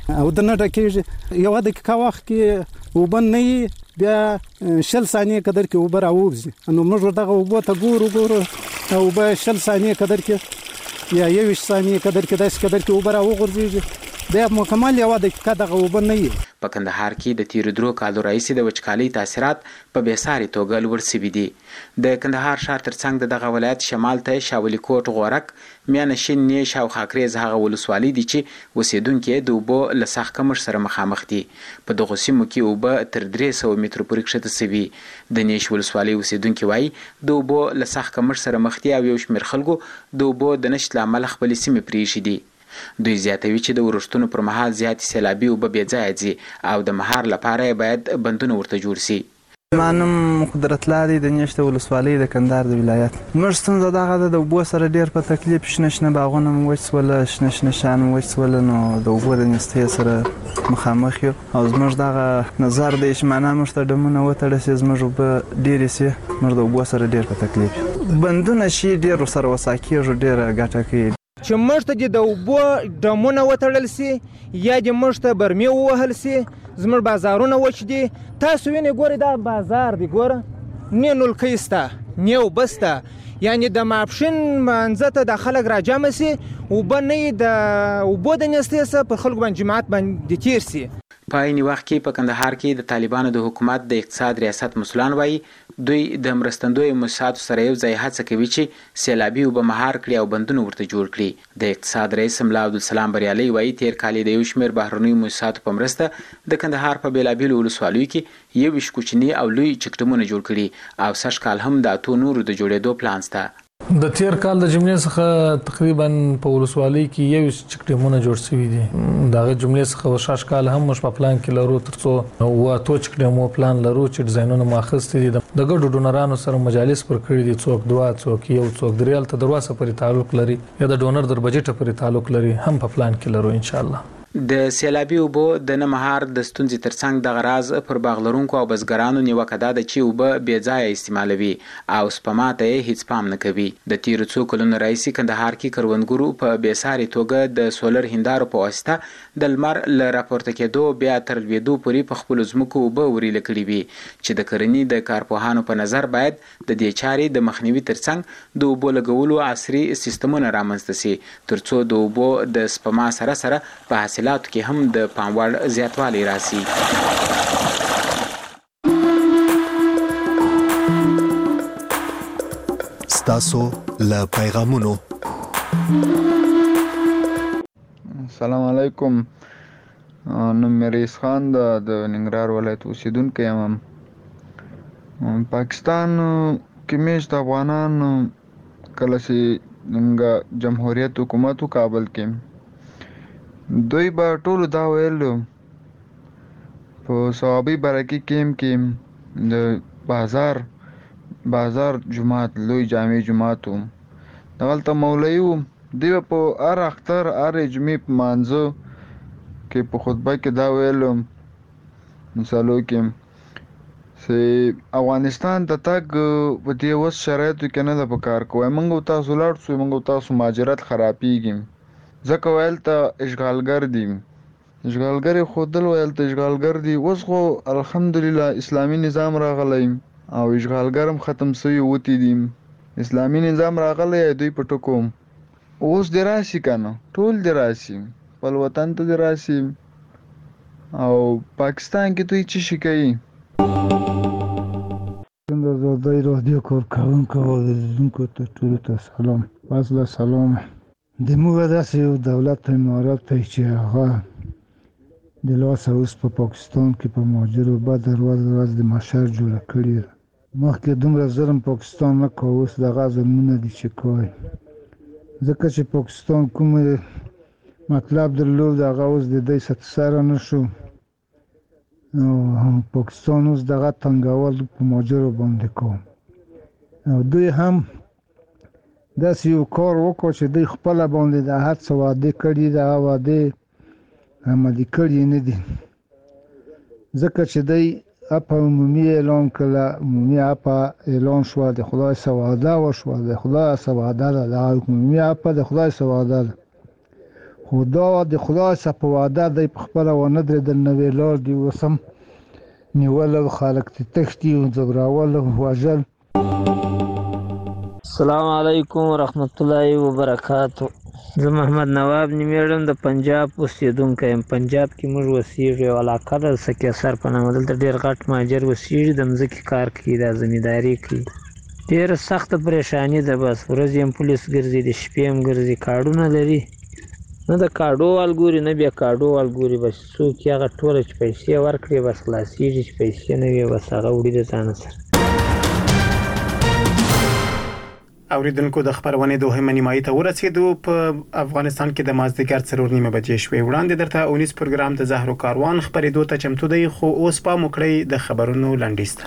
او د نه ډکیږي یو دقیقه وخت کې وبن نه بیا شل ثانیه قدر کې وبر اوبځي نو موږ دغه وبو ته ګورو ګورو او به شل ثانیه قدر کې یا یو ثانیه قدر کې داس قدر کې وبر اوغورځي د مکمل یو دقیقه دغه وبن نه په کندهار کې د تیر درو کالو راځي د وچکالي تاثیرات په بیساري توګه لوړ شوي دي. د کندهار ښار ترڅنګ د دغه ولایت شمال ته شاولی کوټ غورک میانشین نیش او خاکریز هغه ولسوالۍ دي چې اوسیدونکو د اوبو له سخت کمښت سره مخامخ دي. په دغه سیمو کې اوبه تر درې سوه مترو پورې کښته شوي. د نیش ولسوالۍ اوسیدونکو وایي د اوبو له سخت کمښت سره مخ دي او یو شمېر خلکو د اوبو د نشت له امله خپلې سیمې پرېښي دي. دوی زیاتوي چې د ورښتونو پر مهال زیاتې سیلابي اوبه بې ځایه ځي او د مهار لپاره باید بندونه ورته جوړ شي. ما نوم قدرت الله دی د نیش ولسوالۍ د کندهار د ولایت. موږ ستونزه دغه ده د اوبو سره ډېر په تکلیف شنه شنه باغونه مو وچ سول شنه شنه شیان مو وچ سول نو د اوبو د نستۍ سره مخامخ یو او زموږ دغه نظر دی چې معنا موږ ته ډمونه وتړل شي زموږ اوبه ډېرې شي موږ د اوبو سره ډېر په تکلیف یو. بندونه شي ډېر ورسره وسا کېږي ډېره ګټه کوي چې موږ ته د اوبو ډمونه وتړل سي یا د موږ ته برمې ووهل سي زموږ بازارونه وچ دي. تاسو وینئ ګورئ دا بازار دی ګوره نه نلکۍ شته نه اوبه شته یعنې د ماپښین منځه ته د خلک راجمع سي اوبه نه یې د اوبو د نستۍ څخه پر خلکو باندې جماعت باندې تېر سي. په عین وخت کې په کندهار کې د طالبانو د حکومت د اقتصاد ریاست مسولان وایي دوی د مرستندویو موسساتو سره یو ځای هڅه کوي چې سیلابي اوبه مهار کړي او بندونه ورته جوړ کړي. د اقتصاد رئیس ملا عبدالسلام بریالي وایي تیر کال د یو شمېر بهرنیو موسساتو په مرسته د کندهار په بېلابېلو ولسوالیو کې یو ویشت کوچني او لوی چکډمونه جوړ کړي او سږ کال هم د اتو نورو د جوړېدو پلان شته. د تیر کال د جملې څخه تقریبا په ولسوالۍ کې یو چکډمونه جوړ شوي دي. دغه جملې څخه شاش کال هم مش په پلان کې لرو ترڅو و تو چکډمو پلان لرو چې ډیزاینونه ماخذ دي. د ګډو ډونرانو سره مجالس پر کړی دي څوک دوا څوک یو څوک دریال ته دروازه پرې تعلق لري یا د ډونر در بجټ پرې تعلق لري هم په پلان کې لرو ان شاء الله. د سیلابي اوبو د نه مهار د ستونزې ترڅنګ د غراز پر باغلرونکو او بزګرانو نیوکه ده چې اوبه بې ځایه استعمالوي او سپما ته یې هیڅ پام نه کوي. د تیرو څو کلونو راهیسې کندهار کې کروندګرو په بېساري توګه د سولر هندارو په واسطه د لمر له راپورته کېدو بیا تر لوېدو پورې په خپلو ځمکو اوبه وریله کړي وي چې د کرنې د کارپوهانو په نظر باید د دې چارې د مخنیوي ترڅنګ د اوبو لګولو عصري سیستمونه رامنځته سي ترڅو د اوبو د سپما سره سره په حاصل حاصلاتو کې هم د پاموړ زیاتوالی راسي. ستاسو له پیغامونو. السلام علیکم. نوم میریس خان د ننګرهار ولایت اوسیدونکی یم. پاکستان کې میشت افغانان کله چې جمهوریت حکومت کابل کې دوی به ټولو دا ویلو په صوابي برکي کیم کې د بازار بازار جماعت لوی جامع جماعت و دغلته مولوي و دوی به په هر اختر هر جمعې په مانځه کې په خطبه کې دا ویلو مثالو کې چې افغانستان ته تګ په دې اوس شرایطو کې نه ده په کار کوی موږ تاسو لاړ شو موږ تاسو مهاجرت خرابېږي ځکه ویل ته اشغالګر دي اشغالګر یې ښودل ویل ته اشغالګر دي. اوس خو الحمدلله اسلامي نظام راغلی او اشغالګر هم ختم شوي وتي دي اسلامي نظام راغلی دوی په ټکو اوس دې راشي که نه ټول دې راشي خپل وطن ته دې راشي او پاکستان کې دوی څه شي کوي. د ازادۍ رادیو کارکوونکو او اوریدونکو ته ټولو ته سلام. فضله سلام. د موږ داسې یو دولت امارات دی چې هغه د لاسه اوس په پاکستان کې په مهاجرو بعد ورځ ورځ د محشر جوړه کړې ده. مخکې دومره ظلم پاکستان نه کوه اوس دغه ظلمونه دي چې کوي ځکه چې پاکستان کوم مطلب درلود هغه اوس د دوی سره نه شو نو پاکستان اوس دغه تنګول په مهاجرو باندې کوم او دوی هم داسې یو کار وکړو چې دوی خپله باندې د هر څه وعدې کړي د هغه وعدې عملي کړي نه دي ځکه چې دوی اپا عمومي اعلان کړله عمومي اپا اعلان شوه د خدای څه وعده وشوه د خدای څه وعده ده د عمومي اپا د خدای څه وعده ده خو دا د خدای څخه په وعده دی په خپله ونه درېدل نوې لار دي اوس هم نیول او خلک ترې تښتي او ځوراول او وژل. السلام علیکم ورحمت الله وبرکاتو. زه محمد نواب نومیږم، د پنجاب اوسېدونکی یم. پنجاب کې موږ اوسېږو، یو علاقه ده سکیسر په نامه. دلته ډېر غټ مهاجر اوسېږي، د مځکې کار کوي، دا زمینداري کوي. ډېره سخته پریشاني ده. بس ورځې هم پولیس ګرځي، د شپې هم ګرځي، کارډونه لري، نه د کاډو وال ګوري نه بیا کاډو وال ګوري. بس څوک یې هغه ټوله چې پیسې ورکړي بس خلاصېږي، چې پیسې نه وي بس هغه وړي د ځانه سره. اوریدونکو د خبرونې دوهمه نیمایي ته ورسېدو. په افغانستان کې د مازدیګر څلور نیمه بجې شوې. وړاندې درته اونیز پروګرام د زهرو کاروان خبرېدو ته چمتو دی، خو اوس پام وکړئ د خبرونو لنډیز ته.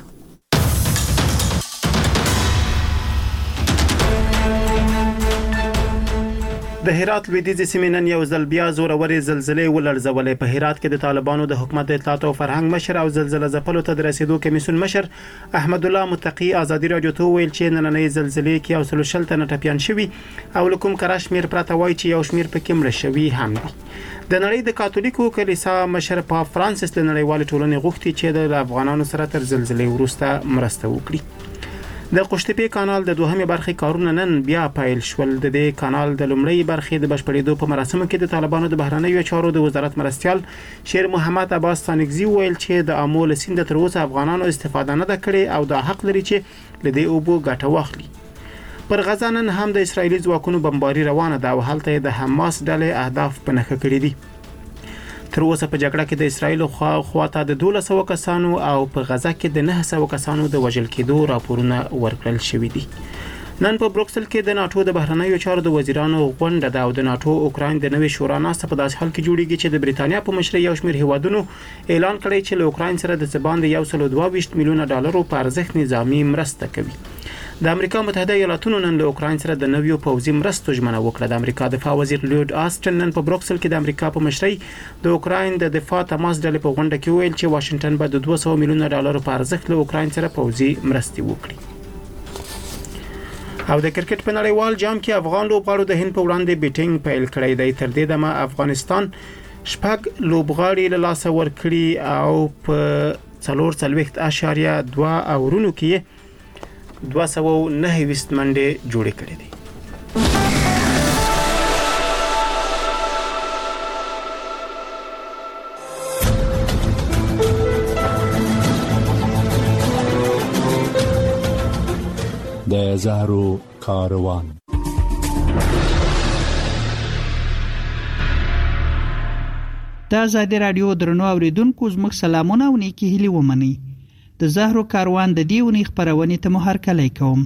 د هرات لویدیځ سیمې نن یو ځل بیا زورورې زلزلې ولړزولې. په هرات کې د طالبانو د حکومت د اطلاعات او فرهنګ مشر او زلزلې ځپلو ته د رسیدو کمیسیون مشر احمد الله متقی ازادي رادیو ته ویل چې نننۍ زلزلې کې یو سل شل تنه ټپيان شوي او لکم کرا شمیر پراته وایي چې یو شمیر پکې مړ شوي هم دي. د نړۍ د کاتولیکو کلیسا مشر پاپ فرانسیس د نړیوال ټولنې غوښتي چې د افغانانو سره تر زلزلې وروسته مرسته وکړي. د قشتپې کانال د دوهمې برخې کارونه نن بیا پیل شول. د دې کانال د لومړۍ برخې د بشپړېدو په مراسمو کې د طالبانو د بهرنیو چارو د وزارت مرستیال شیر محمد عباس ثانګزي ویل چې د امول سیند تر اوسه افغانانو استفاده نه کړې او دا حق لري چې له دې اوبو ګټه واخلي. پر غزا نن هم د اسرایلی ځواکونو بمباري روانه ده او هلته د حماس ډلې اهداف په نښه کړي دي. تر اوسه په جګړه کې د اسرایل خوا خواته د دولس سوه کسانو او په غزا کې د نه سوه کسانو د وژل کېدو راپورونه ورکړل شوي دي. نن په بروکسل کې د ناتو د بهرنیو چارو د وزیرانو غونډه ده او د ناتو اوکراین د نوې شورا ناسته په داسې حال کې جوړیږي چې د بریتانیا په مشرۍ یو شمېر هیوادونو اعلان کړی چې له اوکراین سره د څه یو سل دوه ویشت میلیونه ډالرو په ارزښت نظامی مرسته کوي. د امریکا متحده ایالاتونو نن له اوکراین سره د نویو پوځي مرستو ژمنه وکړه. د امریکا دفاع وزیر لوید آسټن نن په بروکسل کې د امریکا په مشرۍ د اوکراین د دفاع تماس ډلې په غونډه کې ویل چې واشنگټن به د دوه سوه میلیونه ډالرو په ارزښت له اوکراین سره پوځي مرستې وکړي. او د کرکټ په نړیوال جام کې افغان لوبغاړو د هند په وړاندې بیټینګ پیل کړی دی. تر دې دمه افغانستان شپږ لوبغاړي له لاسه ورکړي او په څلور څلوېښت اعشاریه دوه اورونو کې دوه سوه او نهه ویشت منډې جوړې کړې دي. د زهرو کاروان. د آزادي رادیو درنو اوریدونکو زموږ سلامونه او نیکی هیلې ومنئ. د زهرو کاروان د دې ونې خبرونې ته مو هرکلی کوم.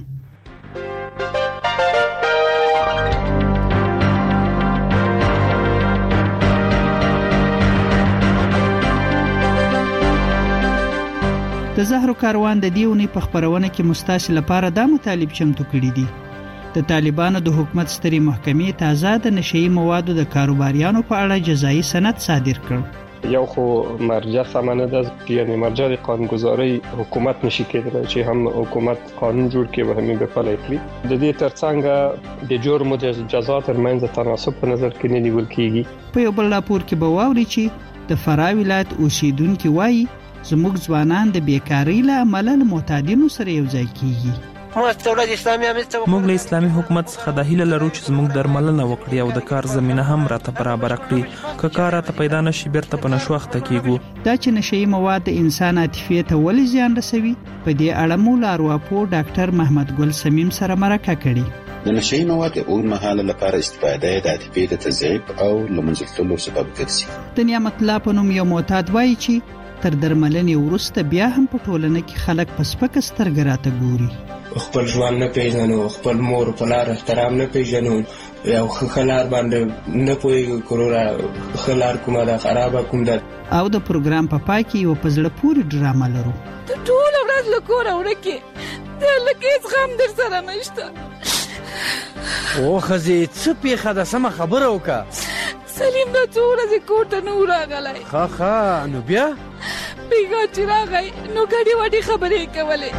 د زهرو کاروان د دې ونې په خبرونه کې مستاسې لپاره دا مطالب چمتو کړي دي. د طالبانو د حکومت سترې محکمې تازه د نشئی موادو د کاروباریانو په اړه جزایي سند صادر کړ. یو خو مرجع سمانه ده، یعنی مرجع قانونگذاری حکومت نشي کېدلی چې هم حکومت قانون جوړ کړي و همین به پلی کړي. د دې ترڅنګ د جرم او د جزا ترمنځ تناسب په نظر کې نه نیول کېږي. په یو بل راپور کې به واوري چې د فراه ولایت اوسیدونکو وایي زموږ ځوانان د بیکاری له امله له معتادینو سره یو ځای کیږي. موږ له اسلامي حکومت څخه د هیله لرو چې زموږ درملنه وکړي او د کار زمينه هم راته برابر کړي. که کار راته پیدا نشي بیرته په نشو اخته کیږو. دا چې نشئی مواد د انسان عاطفې ته ولې زیان رسوي، په دې اړه مو له ارواپوه ډاکټر محمد ګل سمیم سره مرکه کړې. د نشئی مواد اوږدمهاله لپاره استفاده د عاطفې د تضعیف او له منځه تللو سبب ګرځي. د نعمت الله په نوم یو معتاد وایي چې تر درملنې وروسته بیا هم په ټولنه کې خلک په سپکه سترګه راته ګوري. خپل ژوند نه پیژنو، خپل مور په لار احترام نه پیژنو، یو خلار باندې نه پوهیږو کورونه خلار کومه ده خرابه کوم ده. او د پروګرام په پای کې یو په زړه پورې ډرامه لرو. ته ټول ورځ له کوره ورکې، د لکه هېڅ غم در سره نشته. او ښځې څه پېښه ده، سمه خبره وکړه. سلیم دا څو ورځې کور ته نه و راغلی. ښه ښه نو بیا بیګا چې راغی نو ګډې وډې خبرې یې کولې.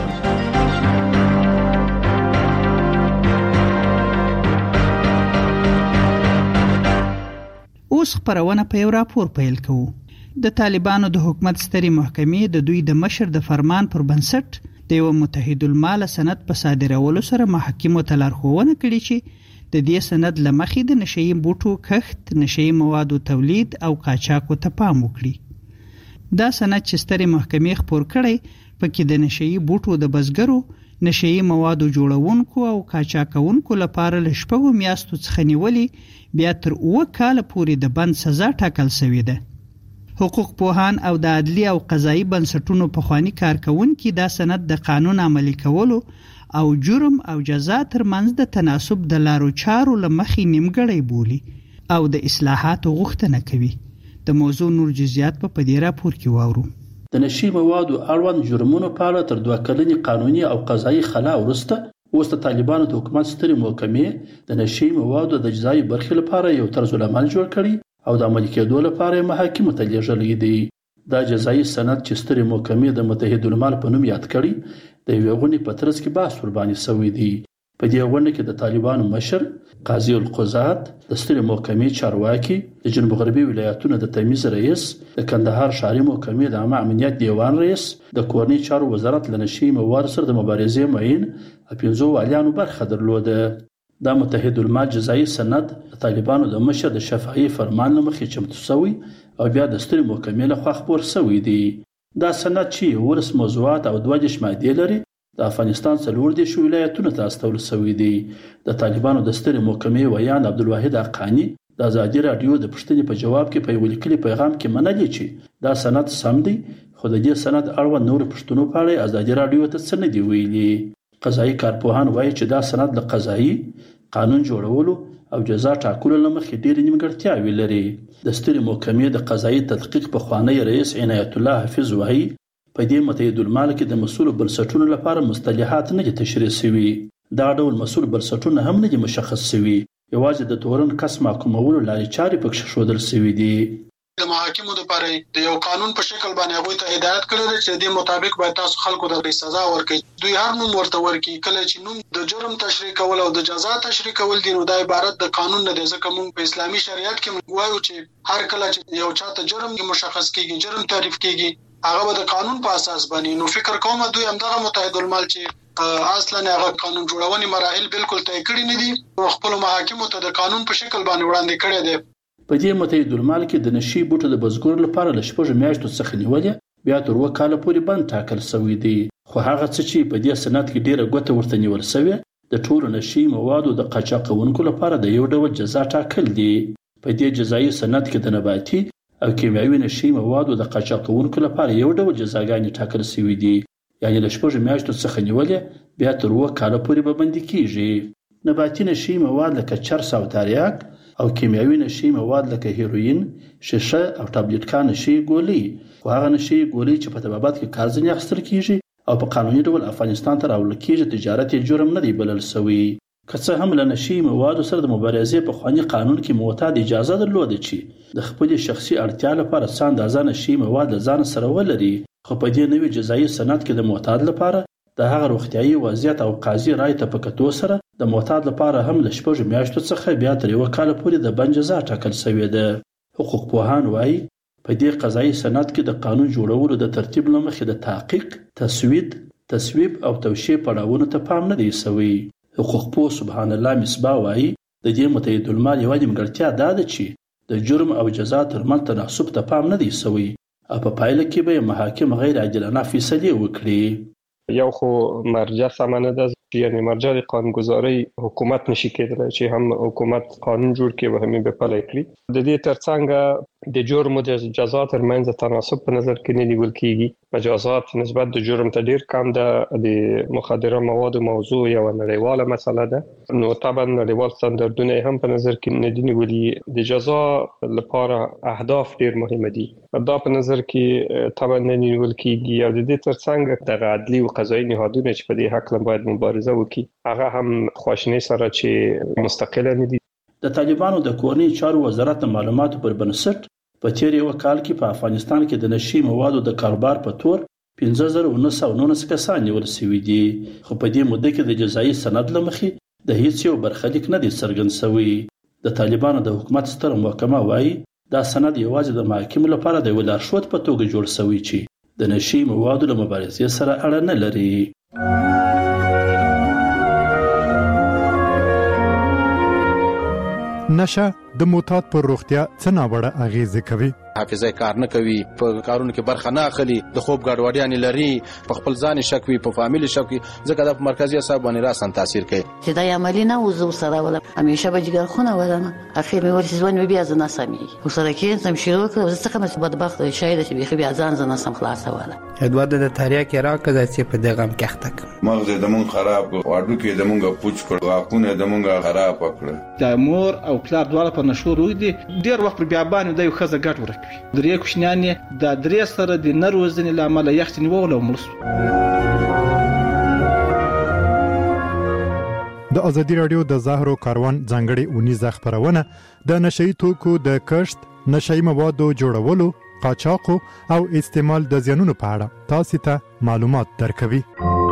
اوس اوس خپرونه په یو راپور پیل کوو. د طالبانو د حکومت سترې محکمې د دوی د مشر د فرمان پر بنسټ د یو متحد المال سند په صادرولو سره محاکمو ته لارښوونه کړې چې د دې سند له مخې د نشئی بوټو کښت، نشئی موادو تولید او قاچاقو ته پام وکړي. دا سند چې سترې محکمې خپور کړی پکې د نشئی بوټو د بزګرو، نشئی موادو جوړونکو او قاچاقونکو لپاره له شپږو میاشتو څخه نیولې بیا تر اوه کاله پورې د بند سزا ټاکل شوې ده. حقوق پوهان او د عدلی او قضایي بنسټونو پخوانی کارکونکي دا سند د قانون عملي کولو او جرم او جزا ترمنځ د تناسب د لارو چارو لمخې نیمګړی بولي او د اصلاحاتو غوښتنه کوي. د موضوع نور جزئیات په پدې راپور کې واورو. د نشي موادو اړوند جرمونو په اړه تر دوه کلنې قانوني او قضایي خلا وروسته اوس د طالبانو د حکومت سترې محکمې د نشي موادو د جزایي برخې لپاره یو طرز العمل جوړ کړي او د عملي کېدو لپاره محاکمو ته لیږلی دی. دا جزایي سند چې سترې محکمې د متحد المال په نوم یاد کړي د یوې غونډې په ترڅ کې بحث ورباندې شوی دی. په دې غونډه کې د طالبانو مشر قاضي القضات، د سترې محکمې چارواکي، د جنوب غربي ولایتونو د تمیز رئیس، د کندهار ښاري محکمې د عامه امنیت دیوان رئیس، د کورنۍ چارو وزارت له نشي موادو سره د مبارزې معین او پنځو والیانو برخه درلوده. دا متحد المال جزایي سند د طالبانو د مشر د شفاهي فرمان له مخې چمتو شوی او بیا د سترې محکمې لخوا خپور شوی دی. دا سند چې ولس موضوعات او دوه دېرش مادې لري د افغانستان څلور دېرش ولایتونو ته استول شوی دی. د طالبانو د سترې محکمې ویان عبدالواحد حقانی د ازادي راډیو د پوښتنې په جواب کې په یو لیکلي پیغام کې منلي چې دا سند سم دی، خو د دې سند اړوند نورو پوښتنو په اړه ازادي راډیو ته څه نه دي ویلي. قضایي کارپوهان وایي چې دا سند له قضایي قانون جوړولو او جزا ټاکلو له مخې ډېرې نیمګړتیاوې لري. د سترې محکمې د قضایي تحقیق پخوانی رئیس عنایت الله حفیظ وایي په دې متحد المال کې د مسؤلو بنسټونو لپاره مصطلحات نه دي تشریح شوي. دا ډول مسؤل بنسټونه هم نه دي مشخص شوي، یوازې د تورن کس محکومولو لارې چارې پکې ښودل شوي دي. د محاکمو لپاره د یو قانون په شکل باندې هغوی ته هدایت کړی دی چې د دې مطابق باید تاسو خلکو ته سزا ورکړئ. دوی هر نوم ورته ورکړي. کله چې نوم د جرم تشریح کول او د جزا تشریح کول دي نو دا عبارت د قانون نه دی، ځکه موږ په اسلامي شریعت کې موږ وایو چې هر کله چې یو چاته جرم مشخص کیږي، جرم تعریف کیږي، هغه به د قانون په اساس باندې. نو فکر کوم دوی همدغه متحد المال چې اصلا هغه قانون جوړونې مراحل بالکل طی کړي نه دي او خپل محاکمو ته د قانون په شکل باندې وړاندې کړي دي. په دې متحد المال کې د نشي بوټو د بزګرو لپاره له شپږو میاشتو څخه نیولې بیا تر اوه کاله پورې بند ټاکل شوی دی. خو هغه څه چې په دې سند کې ډیره ګوته ورته نیول شوې د ټولو نشي موادو د قاچاقونکو لپاره د یو ډول جزا ټاکل دي. په دې جزایي سند کې د نباتي او کیمیاوي نشي موادو د قاچاقونکو لپاره یو ډول جزاګانې ټاکل شوې دي، یعنی له شپږو میاشتو څخه نیولې بیا تر اوه کاله پورې به بندي کیږي. نباتي نشي مواد لکه چرس او تریاک او کیمیاوي نشي مواد لکه هیروین، شیشه او ټابلیټکا نشي ګولۍ، خو هغه نشي ګولۍ چې په طبابت کې کار ځینې اخیستل کیږي او په قانوني ډول افغانستان ته راوړل کیږي تجارت یې جرم نه دی بلل شوی. که څه هم له نشي موادو سره د مبارزې په خواني قانون کې معتاد اجازه درلوده چې د خپل شخصي اړتیا لپاره څه اندازه نشي مواد له ځان سره ولري، خو په دې نوي جزایي سند کې د معتاد لپاره د هغه روغتیايي وضعیت او قاضي رای ته په کتو سره د معتاد لپاره هم له شپږو میاشتو څخه بیا تر یوه کاله پورې د بند جزا ټاکل شوې ده. حقوق پوهان وایي په دې قضایي سند کې د قانون جوړولو د ترتیب له مخې د تحقیق، تسوید، تصویب او توشیح پړاوونو ته پام نه دی شوی. حقوق پوه سبحان الله مصباح وایي د دې متحد المال یوه نیمګړتیا دا ده چې د جرم او جزا ترمنځ تناسب ته پام نه دی شوی او په پایله کې به محاکم غیر عادلانه فیصلې وکړي. یو خو مرجع سمه نه ده، یعنی مرجع د قانونګذارۍ حکومت نشي کېدلی چې هم حکومت قانون جوړ کړي او هم یې پلی کړي. د دې ترڅنګ د جرم او د جزا ترمنځ تناسب په نظر کې نه نیول کېږي. مجازات نسبت د جرم ته ډېر کم ده. د مخدره موادو موضوع یوه نړیواله مسله ده، نو طبعا نړیوال ستاندردونه یې هم په نظر کې نه دي نیولي. د جزا لپاره اهداف ډېر مهمه دي، دا په نظر کې طبعا نه نیول کېږي. او د دې ترڅنګ دغه عدلي او قضایي نهادونه چې په دې هکله باید مبارزه وکړي هغه هم خواشینۍ سره چې مستقله نه دي. د طالبانو د کورنۍ چارو وزارت د معلوماتو پر بنسټ په تیر یو کال کې په افغانستان کې د نشي موادو د کاروبار په تور پنځه زره نه سوه نولس کسان نیول شوي دي، خو په دې موده کې د جزایي سند له مخې د هیڅ یو برخلیک نه دی څرګند شوی. د طالبانو د حکومت ستره محکمه وایي دا سند یوازې د محاکمو لپاره د یو لارښود په توګه جوړ شوی چې د نشي موادو له مبارزې سره اړه نه لري. نشه د معتاد پر روغتیا څه ناوړه اغیزه کوي؟ حافظه کار نه کوي، په کارونو کې برخه نه اخلي، د خوب ګډوډیان لري، په خپل ځان شک وي، په فامیل شک وي، ځکه د مرکزی اعصاب باندې راسن تاثیر کوي. چې دا عملی نه وزو سره ولا همیشه به جګر خونه ولنه اخر مې ورسې ځوان بیا زنه سمي وسره کې سم شروع کړ زه څنګه مې بدبخت شاید چې بیا بیا ځان زنه سم خلاص ولا ادوار د تاریخ کې راکړه چې په دغه کې تک مغز د مون خراب واډو کې د مونږه پوچ کړ واکونه د مونږه خراب کړ. د مور او پلار دواړه په نشو روي دي ډیر وخت بیا باندې د یو خزه ګټ ورکوي درې کوښنانې د درې سره د نروزنې لامل یختنی وول او مرسو. د ازادي رادیو د زهرو کاروان ځانګړي اونیزه خبرونه د نشئی توکو د کښت، نشئی موادو جوړولو، قاچاق او استعمال د زیانونو په اړه تاسو ته معلومات درکوي.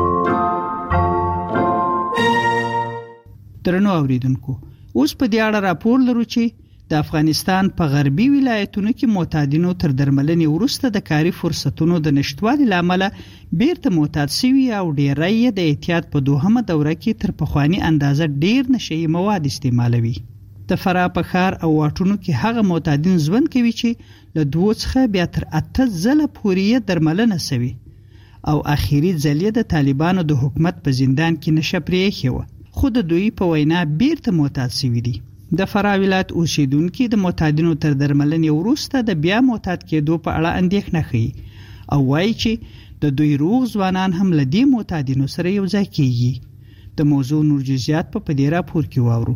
درنو اوریدونکو، اوس په دې اړه راپور لرو چې د افغانستان په غربي ولایتونو کې معتادینو تر درملنې وروسته د کاري فرصتونو د نشټوالي لامل بیرته معتاد شوي او ډیری د احتیاط په دوهمه دوره کې تر پخوانی اندازه ډیر نشئی مواد استعمالوي. د فراه په ښار او واټونو کې هغه معتادین ژوند کوي چې له دوه څخه بیا تر اته ځله پورې درملنه شوي او اخیری ځل د طالبانو د حکومت په زندان کې نشه پرېښې وه، خو د دوی په وینا بیرته معتاد شوي دي. د فراه ولایت اوسیدونکو د معتادینو تر درملنې وروسته د بیا معتاد کېدو په اړه اندېښنه کوي او وایي چې د دوی روغ ځوانان هم له دې معتادینو سره یو ځای کېږي. د موضوع نور جزئیات په دې راپور کې واورو.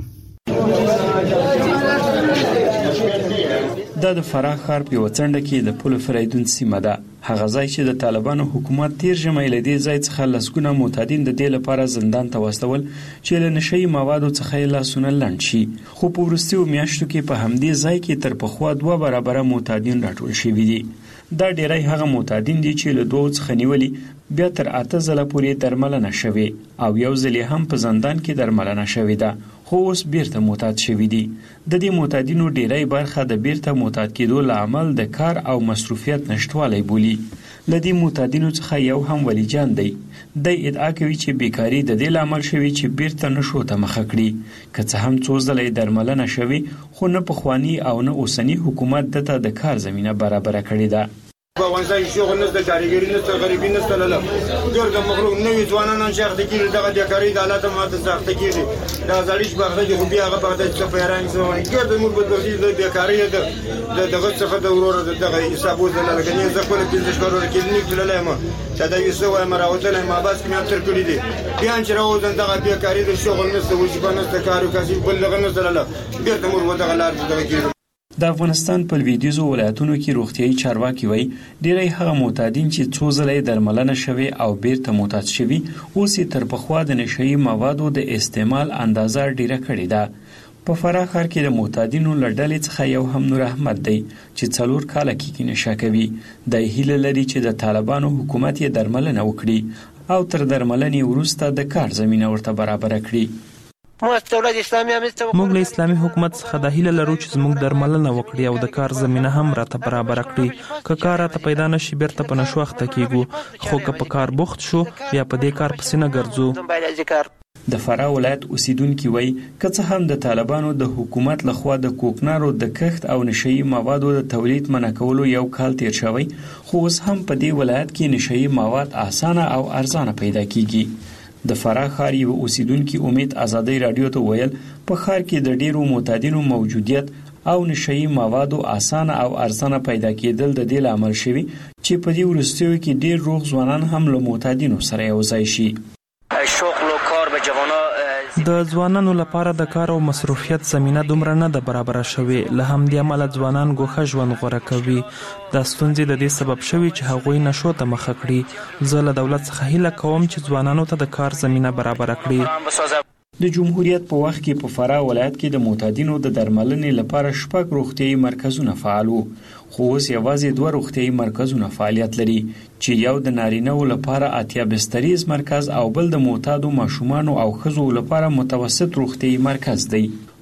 دا د فراه ښار په یوه څنډه کې د پل فریدون سیمه ده، هغه ځای چې د طالبانو حکومت تیر ژمی له دې ځای څخه لسګونه معتادین د دې لپاره زندان ته واستول چې له نشئی موادو څخه یې لاسونه لنډ شي، خو په وروستیو میاشتو کې په همدې ځای کې تر پخوا دوه برابره معتادین راټول شوي دي. دا ډیری هغه معتادین دي چې له دوو څخه نیولي بیا تر اته ځله پورې درملنه شوې او یو ځل هم په زندان کې درملنه شوې ده، خو اوس بیرته معتاد شوي دي. د دې معتادینو ډیری برخه د بیرته معتاد کېدو له امل د کار او مصروفیت نشټوالی بولي. له دې معتادینو څخه یو هم ولی جان دی. دی ادعا کوي چې بیکاری د دې لامل شوي چې بیرته نشو ته مخه کړي، که څه هم څو ځله درملنه شوي خو نه پخواني او نه اوسني حکومت دته د کار زمینه برابره کړې ده. په افغانستان کې شغل نشته، کارګري نشته، غریبي نشته، لاله ډېر د مغروب نوي ځوانان شاخته کېږي، دغه بیکاري د حالات ماته سخته کېږي. دا زړیش بغده کې خو بیا هغه بغده چې پیران سوي ګر د موږ بدلې د بیکاري د دغه څخه د ورور دغه حساب وزنه لګنې زه خپل پنځه کارونه کې نه کړلای ما چې دا یو څه وایم راوتل ما بس کې تر کړی دي بیا چې راوځم دغه بیکاري د شغل نشته، وظیفه نشته، کارو کاسي بل دغه نشته، لاله بیا د موږ دغه لار دغه کېږي. د افغانستان په لویدیځو ولایتونو کې روغتیايي چارواکي وایي ډیری هغه معتادین چې څو ځله درملنه شوي او بیرته معتاد شوي اوس تر پخوا د نشئی موادو د استعمال اندازه ډیره کړې ده. په فراه ښار کې د معتادینو له ډلې څخه یو هم نور احمد دی چې څلور کاله کېږي نشه کوي. د هیله لري چې د طالبانو حکومت یې درملنه وکړي او تر درملنې وروسته د کار زمینه ورته برابره کړي. موږ له اسلامي حکومت څخه د هیله لرو چې زموږ درملنه وکړي او د کار زمینه هم راته برابر کړي. که کار راته پیدا نشي بیرته په نشو اخته کیږو، خو که په کار بوخت شو بیا په دې کار پسې نه ګرځو. د فراه ولایت اوسیدونکي وایي که څه هم د طالبانو د حکومت لخوا د کوکنارو د کښت او نشئی موادو د تولید منع کولو یو کال تیر شوی، خو اوس هم په دې ولایت کې نشئی مواد اسانه او ارزانه پیدا کیږي. د فراه ښار یو اوسیدونکي امید ازادي رادیو ته ویل په ښار کې د ډیرو معتادینو موجودیت او نشئی موادو اسانه او ارزانه پیدا کېدل د دې لامل شوي چې په دې وروستیو کې ډیر روغ ځوانان هم له معتادینو سره یو ځای شي. د ځوانانو لپاره د کار او مصروفیت زمینه دومره نه ده برابره شوې، له همدې امله ځوانان ګوښه ژوند غوره کوي. دا ستونزې د دې سبب شوي چې هغوی نشو ته مخه کړي. زه له دولت څخه هیله کوم چې ځوانانو ته د کار زمینه برابره کړي. د جمهوریت په وخت کې په فراه ولایت کې د معتادینو د درملنې لپاره شپږ روغتیايي مرکزونه فعال وو، خو اوس یوازې دوه روغتیايي مرکزونه فعالیت لري چې یو د نارینه‌و لپاره اتیا بستریز مرکز او بل د معتادو ماشومانو او ښځو لپاره متوسط روغتیايي مرکز دی.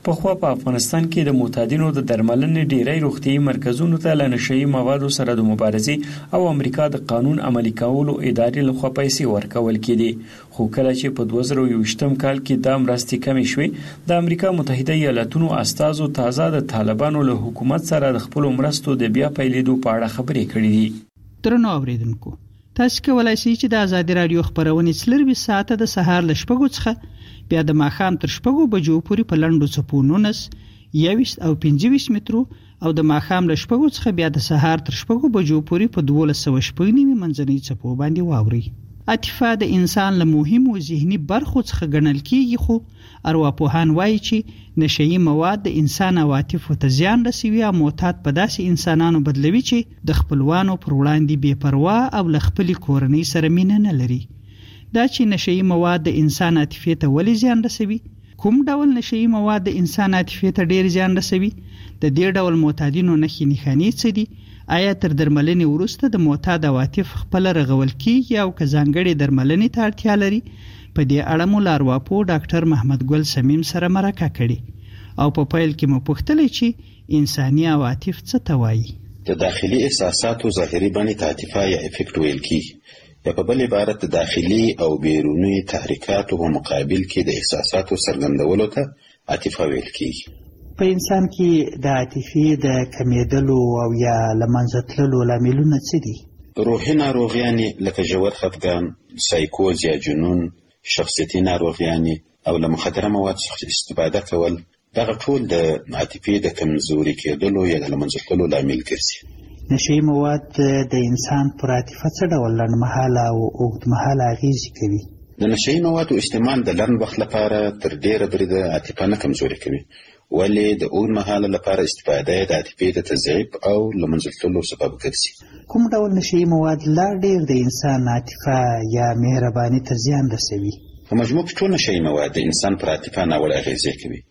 پخوا په افغانستان کې د معتادینو د درملنې ډیری روغتیايي مرکزونو ته له نشهیي موادو سره د مبارزې او امریکا د قانون عملي کولو ادارې لخوا پیسې ورکول کېدې، خو کله چې په دوه زره یوویشتم کال کې دا مرستې کمې شوې، د امریکا متحده ایالاتونو استازو تازه د طالبانو له حکومت سره د خپلو مرستو د بیا پیلېدو په اړه خبرې کړې دي. درنو اوریدونکو، تاسو کولای شئ چې د ازادي رادیو خبرونه څلروي ساعته د سهار له شپږو څخه بیا د ماښام تر شپږو بجو پورې په لنډو څپو نولس، یوویشت او پنځه ویشت مترو او د ماښام له شپږو څخه بیا د سهار تر شپږو بجو پورې په دولس سوه شپږ نوي منځنۍ څپو باندې واورئ. عاطفه د انسان له مهمو ذهني برخو څخه ګڼل کېږي، خو ارواپوهان وایي چې نشهیي مواد د انسان عواطفو ته زیان رسوي او معتاد په داسې انسانانو بدلوي چې د خپلوانو پر وړاندې بې پروا او له خپلې کورنۍ سره مینه نه لري. دا چې نشهیي مواد د انسان عاطفې ته ولې زیان رسوي؟ کوم ډول نشهیي مواد د انسان عاطفې ته ډیر زیان رسوي؟ د دې ډول معتادینو نښې نښانې څه دي؟ آیا تر درملنې وروسته د معتاد عواطف خپل رغول کیږي او که ځانګړې درملنې ته اړتیا لري؟ په دې اړه مو له ارواپوه ډاکټر محمد ګل سمیم سره مرکه کړې او په پیل کې مو پوښتلې چې انساني عواطف څه ته وایي. د داخلي احساساتو ظاهري بڼې ته عاطفه یا افیکټ ویل کیږي، یا په بل عبارت د داخلي او بیروني تحریکاتو په مقابل کې د احساساتو څرګندولو ته عاطفه ویل کیږي. په انسان کې د عاطفې د کمیدلو او یا له منځه تللو لاملونه څه دي؟ روحي ناروغیانې لکه ژور خفګان، سایکوز یا جنون، شخصیتي ناروغیانې او له مخدره مواد څخه استفاده کول، دغه ټول د عاطفې د کمزوري کېدلو یا د له منځه تللو لامل ګرځي. نشهیي مواد د انسان پر عاطفه څه ډول لنډمهاله او اوږدمهاله اغېزې کوي؟ د نشهیي موادو استعمال د لنډ وخت لپاره تر ډېره بریده عاطفه نه کمزوري کوي، ولې د اوږدمهاله لپاره استفاده یې د عاطفې د تضعیف او له منځه تللو سبب ګرځي. کوم ډول نشهیي مواد لا ډېر د انسان عاطفه یا مهرباني ته زیان رسوي؟ په مجموع کې ټول نشهیي مواد د انسان پر عاطفه ناوړه اغېزې کوي،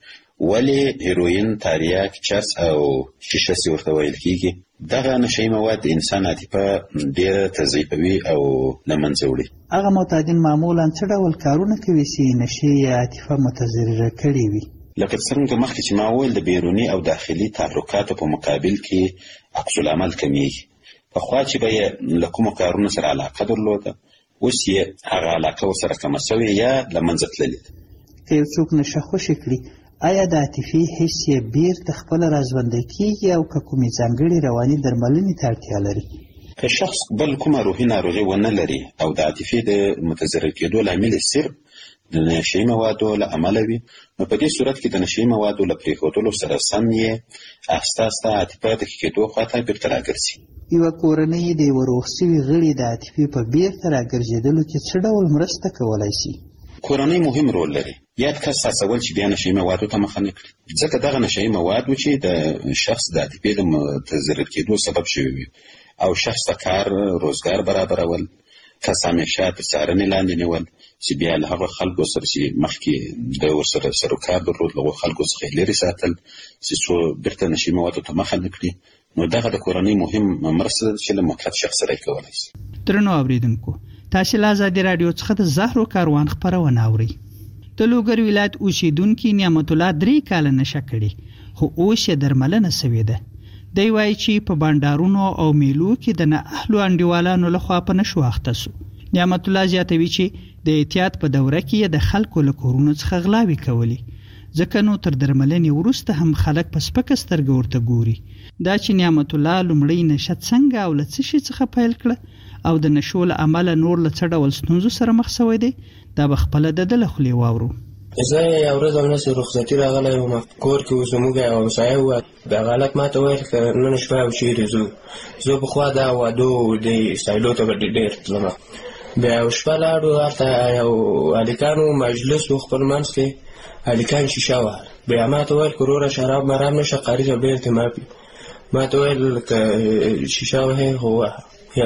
ولې هیروین، تاریاک، چرس او شیشه چې ورته ویل کېږي، دغه نشهیي مواد د انسان عاطفه ډېره تضعیفوي او له منځه وړي. هغه معتادین معمولا څه ډول کارونه کوي چې نشهیي عاطفه متضرره کړې وي؟ لکه څرنګه مخکې چې ما وویل، د بیروني او داخلي تحرکاتو په مقابل کې عکس العمل کمیږي. پخوا چې به یې له کومو کارونو سره علاقه درلوده، اوس یې هغه علاقه ورسره کمه سوې یا له منځه تللې ده. که یو څوک نشه خوشې کړي، آیا د عاطفي حس یې بیرته خپله راژوندی کېږي او که کومې ځانګړې رواني درملنې ته اړتیا لري؟ که شخص بل کومه روحي ناروغي ونه لري او د عاطفې د متضرر کېدو لامل یې صرف د نشهیي موادو له امله وي، نو په دې صورت کې د نشهیي موادو له پرېښودلو سره سم یې آهسته آهسته عاطفه د ښه کېدو خواته بیرته راګرځي. یوه کورنۍ د یوه روغ سوي غړي د عاطفې په بیرته راګرځېدلو کې څه ډول مرسته کولی شي؟ کورنۍ مهم رول لري. یاد کس هڅول چې بیا نشهیي موادو ته مخه نه کړي، ځکه دغه نشهیي مواد و چې د شخص د عاطفې د متضرر کېدو سبب شوي وي او شخص ته کار روزګار برابرول، کس همیشه تر څارنې لاندې نیول چې بیا له هغه خلکو سره چې مخکې د ورسره سروکار درلود، له هغو خلکو څخه یې لرې ساتل چې څو بیرته نشهیي موادو ته مخه نه کړي. نو دغه د کورنۍ مهم مرسته ده چې له معتاد شخص سره یې کولی شي. درنو اورېدونکو، تاسې له ازادي راډیو څخه د زهرو کاروان خپرونه اورئ. د لوګر ولایت اوسېدونکي نعمت الله درې کاله نشه کړې، خو اوس یې درملنه سوې ده. دی وایي چې په بانډارونو او میلو کې د نااهلو انډیوالانو لخوا په نشو اخته سو. نعمت الله زیاتوي چې د احتیاط په دوره کې د خلکو له کورونو څخه غلاوې کولې، ځکه نو تر درملنې وروسته هم خلک په سپکه سترګه ورته ګوري. دا چې نعمت الله لومړی نشه څنګه او له څه شي څخه پیل کړه او د نشو له امله نور له څه ډول ستونزو سره مخ شوی دی، دا به خپله د ده له خولې واورو. زه یو ورځ همداسې رخصتي راغلی وم، کور کې اوس زموږ یو همسایه وه، دغه هلک ما ته ویل که نن شپه او چېرې ځو. زه پخوا دا وادو د سایلو ته به ډېر تلم. بیا یو شپه لاړو، هلته یو هلکانو مجلس و، خپل منځ کې هلکان شیشه وهل. بیا ما ته ویل که وروره شراب مرام نشه، قاري ته بېرته ماپي. ما ته ویل که شیشه وهې خو ووهه. یو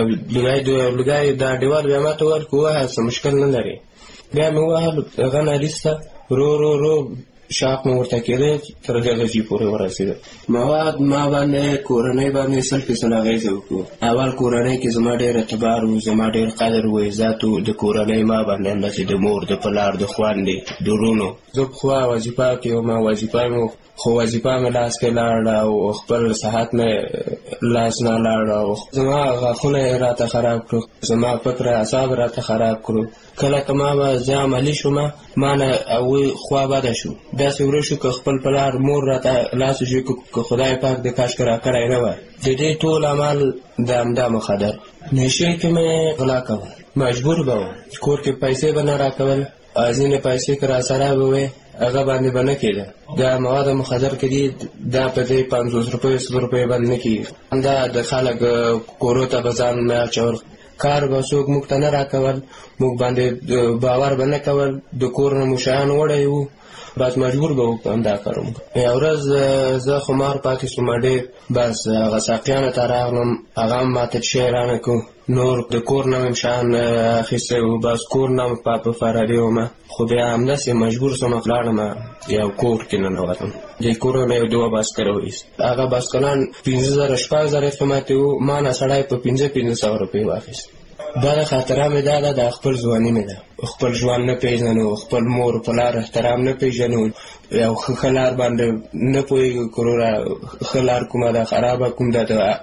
لوګی دا انډیوال بیا ما ته ویل که ووهه څه مشکل نه لري. بیا مې ووهل، هغه نه وروسته ورو ورو ورو شاق مې ورته کېده تر دغه ځای پورې ورسېده. مواد ما باندې کورنۍ باندې سل فیصد اغېزه وکړو. اول کورنۍ کې زما ډېر اعتبار و، زما ډېر قدر و عزت و. د کورنۍ ما باندې همداسې د مور د پلار د خویندې د ورونو. زه پخوا وظیفه کې وم، وظیفه مې خو وظیفه مې لاس کې لاړه او خپل صحت مې لاس نه لاړه. زما غاښونه یې راته خراب کړو، زما فکر اعصاب راته خراب کړو. کله که ما به زه عملي شوم ما نه هغوی خوا بده شو. داسې ورو شو که خپل پلار مور راته لاس وشي که خدای پاک د کاشکې راکړی نه وای. د دې ټول عمل د همدا مخدر نشې کې مې غلا کول، مجبور به وم. کور کې پیسې به نه راکول، ځینې پیسې که راسره به وې هغه باندې به نه کېده. دا مواد مخدر کې دي دا په دې پنځوس روپیو سل روپیو باندې نه کېږي. دا د خلک کورو ته به ځان نه اچول، کار به څوک موږ ته نه راکول، موږ باندې باور به نه کول. د کور نه مو شیان وړی وو، بس مجبور به وو همدا کار وکړو. یوه ورځ زه خمار پاتې شوم ډېر، بس هغه ساقیانو ته راغلم، هغه هم ماته شی رانه کړو. نور د کور نه مې شیان اخیستی وو، بس کور نه مې په فراري وم. خو بیا همداسې مجبور شوم لاړم یو کور کې ننوتم. د کور نه یو دوه بایسکل وایست، هغه بایسکلان پنځه زره شپږ زره قیمت وو، ما نه سړی په پنځه پنځه سوه روپۍ واخیست. دا د خاطره مې دا ده د خپل ځواني مې ده. خپل ژوند نه پېژنو، خپل مور پلار احترام نه پېژنو، یو ښه لار باندې نه پوهېږو که وروره ښه لار کومه ده خرابه کوم ده، د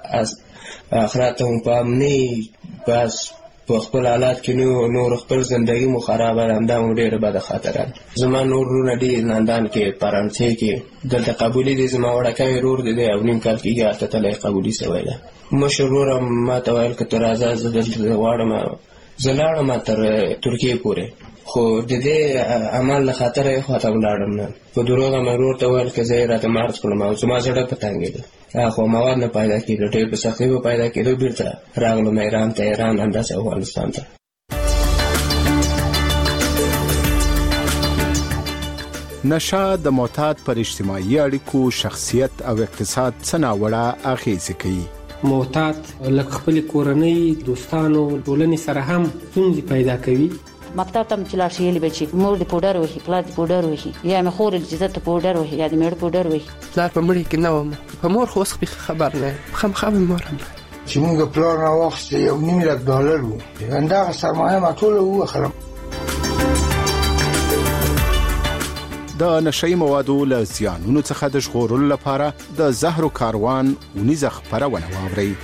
آخرت ته مو پام نه. بس په خپل حالات کې نور خپل زندګي مو خرابه ده، همدا مو ډېره بده خاطره ده. زما نور وروڼه ډېر لندن کې فرانسې کې دلته قبولي دي. زما وړوکی ورور دی دی او نیم کال کېږي هلته تللی قبولي سوی ده. مشر ورور ما ته ویل که ته راځه زه دلته غواړم. زه لاړم تر ترکیې پورې، خو د دې عمل له خاطره یې خواته ولاړم نه. په دروغه مې ورور ته ویل که زه یې راته مارچ کړم او زما زړه په تنګېده. خو مواد نه پیدا کېدو، ډېر په سختۍ به پیدا کېدو. بېرته راغلم ایران ته، ایران همداسې افغانستان ته. نشه د معتاد پر اجتماعي اړیکو، شخصیت او اقتصاد څه ناوړه اغېزې کوي. معتاد لکه خپل کورنۍ، دوستانو، ټولنې سره هم ستونزې پیدا کوي. مکتب ته چې لاړ شي یې به چې مور دې پوډر وهي، پلار دې پوډر وهي، یا مې خور چې زه ته پوډر وهي، یا دې مېړه پوډر وهي. پلار په مړي کې نه وم، په مور خو اوس خبر نه یم، خامخا مې مور هم چې موږ پلار نه واخیسته یو نیم لک ډالر وو، همدغه سرمایه ما ټوله ووخلم. د نشهیي موادو له زیانونو څخه د ژغورلو لپاره د زهرو کاروان اونیزه خپرونه واورئ.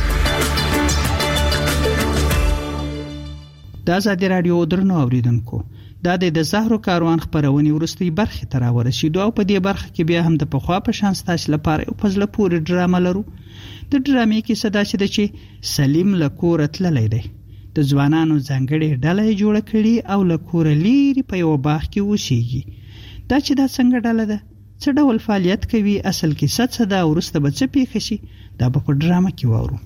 د ازادي راډیو درنو اوریدونکو، دا د زهرو کاروان خپرونې وروستۍ برخې ته راورسېدو او په دې برخه کې بیا هم د پخوا په شان ستاسو لپاره یو په زړه پورې ډرامه لرو. د ډرامې کیسه داسې ده چې سلیم له کوره تللی دی، د ځوانانو ځانګړې ډله یې جوړه کړې او له کوره لیرې په یوه باغ کې اوسېږي. دا چې دا څنګه ډله ده، څه ډول فعالیت کوي، اصل کیسه څه ده، وروسته به څه پیښه شي، دا به په ډرامه کې واورو.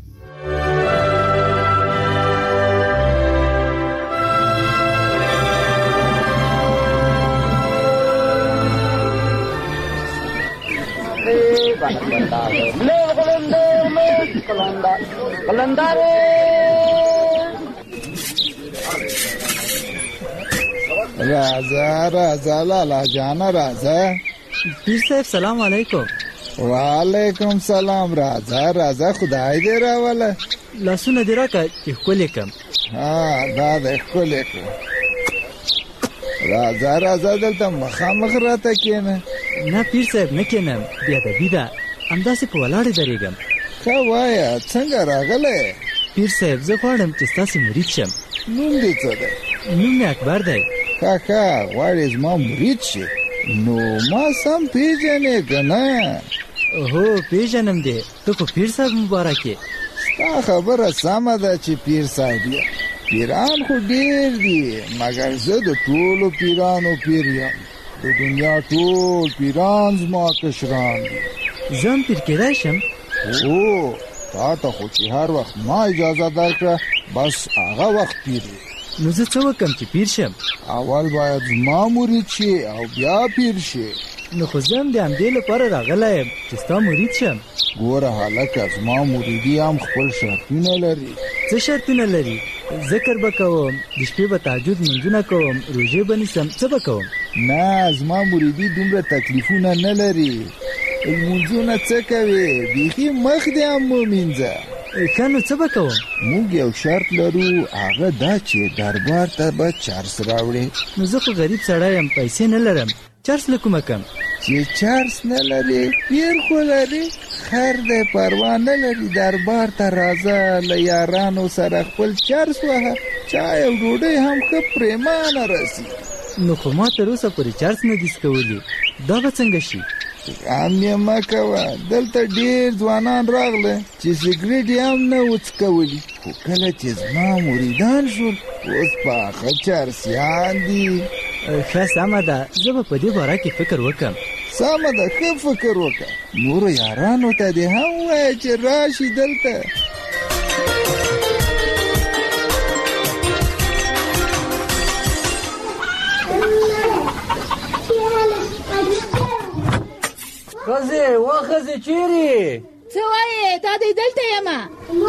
राजा राजा लाला जाना राजा। पीर साहब सलाम वालेकुम। वालेकुम सलाम राजा राजा खुदाई दे रहा वाला लहसुन दे रहा का इक्वलेकम। हाँ दाद इक्वलेकम राजा राजा दलता मखा मख रहता क्या ना ना पीर साहब न क्या नाम बिया दा बिदा अंदा से पवालाड़े दरेगम क्या वाया संगा रागले पीर साहब ज़फ़ाड़म चिस्ता से मुरीद शम नूम दे चले नूम में अखबार दे काका वारिस माँ मुरीद शे नो माँ सम पीजने गना ओहो पीजनम दे तो को पीर साहब मुबारक है स्ता खबर सामदा ची पीर साहब या पीरान को देर दिए मगर ज़द टोलो पीरानो पीरियम तो दुनिया टोल पीरान ज़मा कशरान ज़म पीर के राशम ओ ताता खुशी हर वक्त माँ इजाज़त दार कर बस आगा वक्त पीरे मुझे चौक कम की पीर शम अवल बायद माँ मुरीद शे और ब्या पीर शे नखुज़म दे हम दिल पर रागला है जिस्ता मुरीद शम गोरा हालत आज माँ मुरीदी आम खपल शर्ती न लरी ज़ शर्ती न लरी ذکر بکوم د شپې به تهجد منځونه کوم روژې به نیسم څه به کوم نه زما مریدي دومره تکلیفونه نه لري. لمونځونه څه کوي؟ بیخي مخ دې هم ومینځه. ښه نو څه به کوم؟ موږ یو شرط لرو، هغه دا چې دربار ته به چرس راوړې. نو زه خو غریب سړی یم، پیسې نه لرم، چرس له کومه کم؟ چې چرس نه لري پیر خو لري، خیر دی پروا نه لري. دربار ته راځه، له یارانو سره خپل چرس وهه، چای او ډوډۍ هم ښه پرېمانه رسي. نو خو ما تر اوسه پورې چرس نه دي څکولي، دا به څنګه شي؟ غم یې مه کوه، دلته ډېر ځوانان راغله چې سګرېټ یې هم نه و څکولي، خو کله چې زما مریدان شول اوس پاخه چرسیان دي. ښه سمه ده، زه به په دې باره کې فکر وکړم. سمه ده، ښه فکر وکړه. نورو یارانو ته دې هم ووایه چې راشي دلته. ښځې وا ښځې چیرې؟ څه وایې؟ دا دی دلته یمه.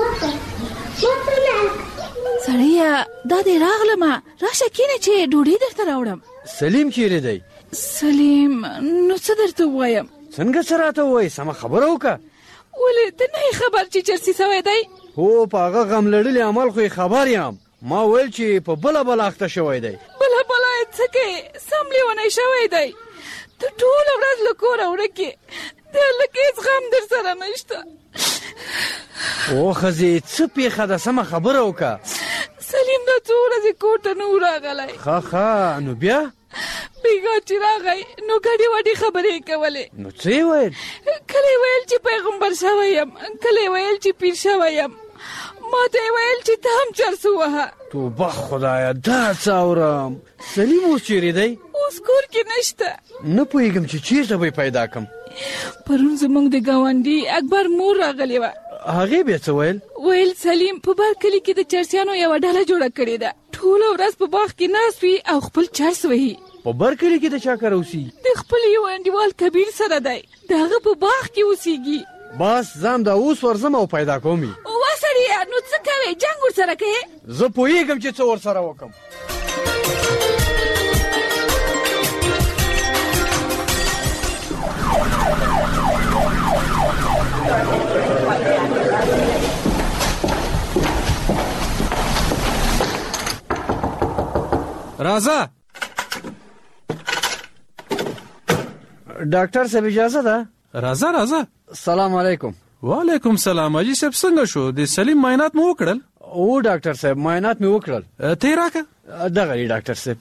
سړیه دا دی راغلمه، راشه کینې چې ډوډۍ درته راوړم. سلیم چیرې دی؟ سلیم نو څه درته ووایم؟ څنګه څه راته ووایې؟ سمه خبره وکړه. ولې ته نه یې خبر چې چرسي سوی دی؟ هو په هغه غم لړلي عمل خو یې خبر یم. ما ویل چې په بله بله اخته شوی دی. بله بله یې څه کوې؟ سم لیونی شوی دی. ته ټوله ورځ له کوره ورکې، د هلک هېڅ غم در سره نشته. او ښځې څه پېښه ده؟ سمه خبره وکړه. سلیم دا څو ورځې کور ته نه و راغلی. ښه ښه نو بیا؟ بیګا چې راغی نو ګډې وډې خبرې یې کولې. نو څه یې ویل؟ کله یې ویل چې پیغمبر شوی یم، کله یې ویل چې پیر شوی یم، ما ته یې ویل چې ته هم چرس ووهه. توبه خدایه، دا څه اورم. سلیم اوس چیرې دی؟ اوس کور کې نشته. نه پوهېږم چې چېرته به یې پیدا کړم. پرون زموږ د ګاونډي اکبر مور راغلې وه. هغې بیا څه ویل؟ ویل سلیم په بار کلي کې د چرسیانو یوه ډله جوړه کړې ده، ټوله ورځ په باغ کې ناست وي او خپل چرس وهي. په بر کلي کې د چا کره اوسېږي؟ د خپل یو انډیوال کبیر سره دی، د هغه په باغ کې اوسېږي. بس ځم دا اوس ورځم او پیدا کوم یې. وا سړیه نو څه کوې؟ جنګ ورسره کوې؟ زه پوهېږم چې څه ورسره وکړم. راځه ډاکټر صاحب اجازه ده؟ راځه راځه. سلام علیکم. وعلیکم سلام. حاجي صاحب څنګه شو؟ د سلیم معاینات مو وکړل؟ او ډاکټر صاحب معاینات مې وکړل. ته یې راکړه. دغه دی ډاکټر صاحب.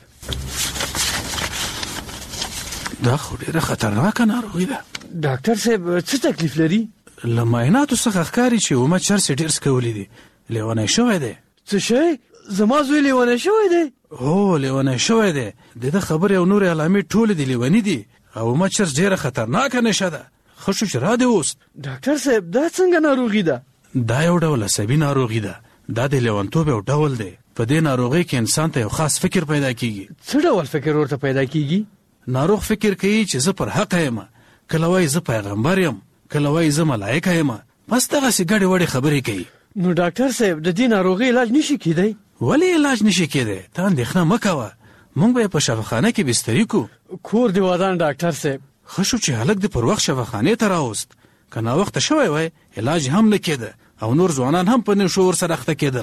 دا خو ډېره خطرناکه ناروغي ده. ډاکټر صاحب څه تکلیف لري؟ له معایناتو څخه ښکاري چې عمر چرس یې ډېر څکولی دي، لیونی شوی دی. څه شی؟ زما زوی لیونی شوی دی؟ هو لیونی شوی دی. د ده خبرې او نورې علامې ټولې د لیوني دي او عمر چرس ډېره خطرناکه نشه ده. ښه شو چې رادې اوس. ډاکټر صاحب دا څنګه ناروغي ده؟ دا یو ډول عصبي ناروغي ده. دا د لیونتوب یو ډول دی. په دې ناروغۍ کې انسان ته یو خاص فکر پیدا کیږي. څه ډول فکر ورته پیدا کیږي؟ ناروغ فکر کوي چې زه پر حق یم، کله وایي زه پیغمبر یم، کله وایي زه ملایکه یم، بس دغسې ګډې وډې خبرې کوي. نو ډاکټر صاحب د دې ناروغۍ علاج نشي کیدی؟ ولې علاج نشي کیدی؟ ته اندېښنه مه کوه، موږ به یې په شفاخانه کې بستري کړو. کور دې ودان ډاکټر صاحب. ښه شو چې هلک دې پر وخت شفاخانې ته راوست، که ناوخته شوی وای علاج هم نه کېده او نور ځوانان هم په نشو ورسره اخته کېدل.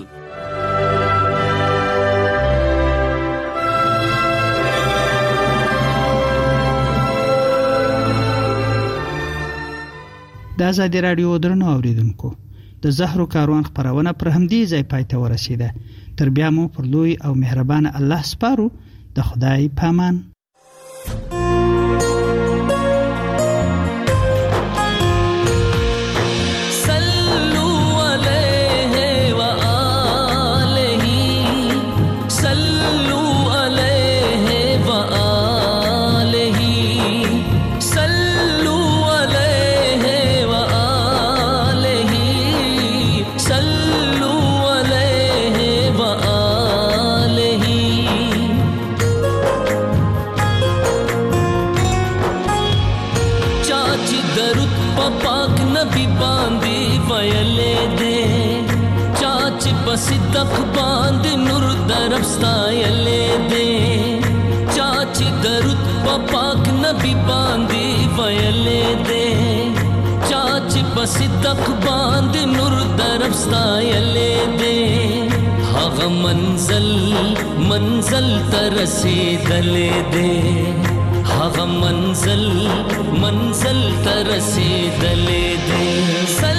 د ازادي راډیو درنو اوریدونکو، د زهرو کاروان خپرونه پر همدې ځای پای ته ورسیده. تر بیا مو پر لوی او مهربان الله سپارو. د خدای پامان. صدق باند نور درب ستایلې دې چا چې درود ستایلې دې چا چې په صدق باندې نور درف ستایلې دې هغه منزل منزل ته رسېدلې دې هغه منزل منزل ته رسېدلې دې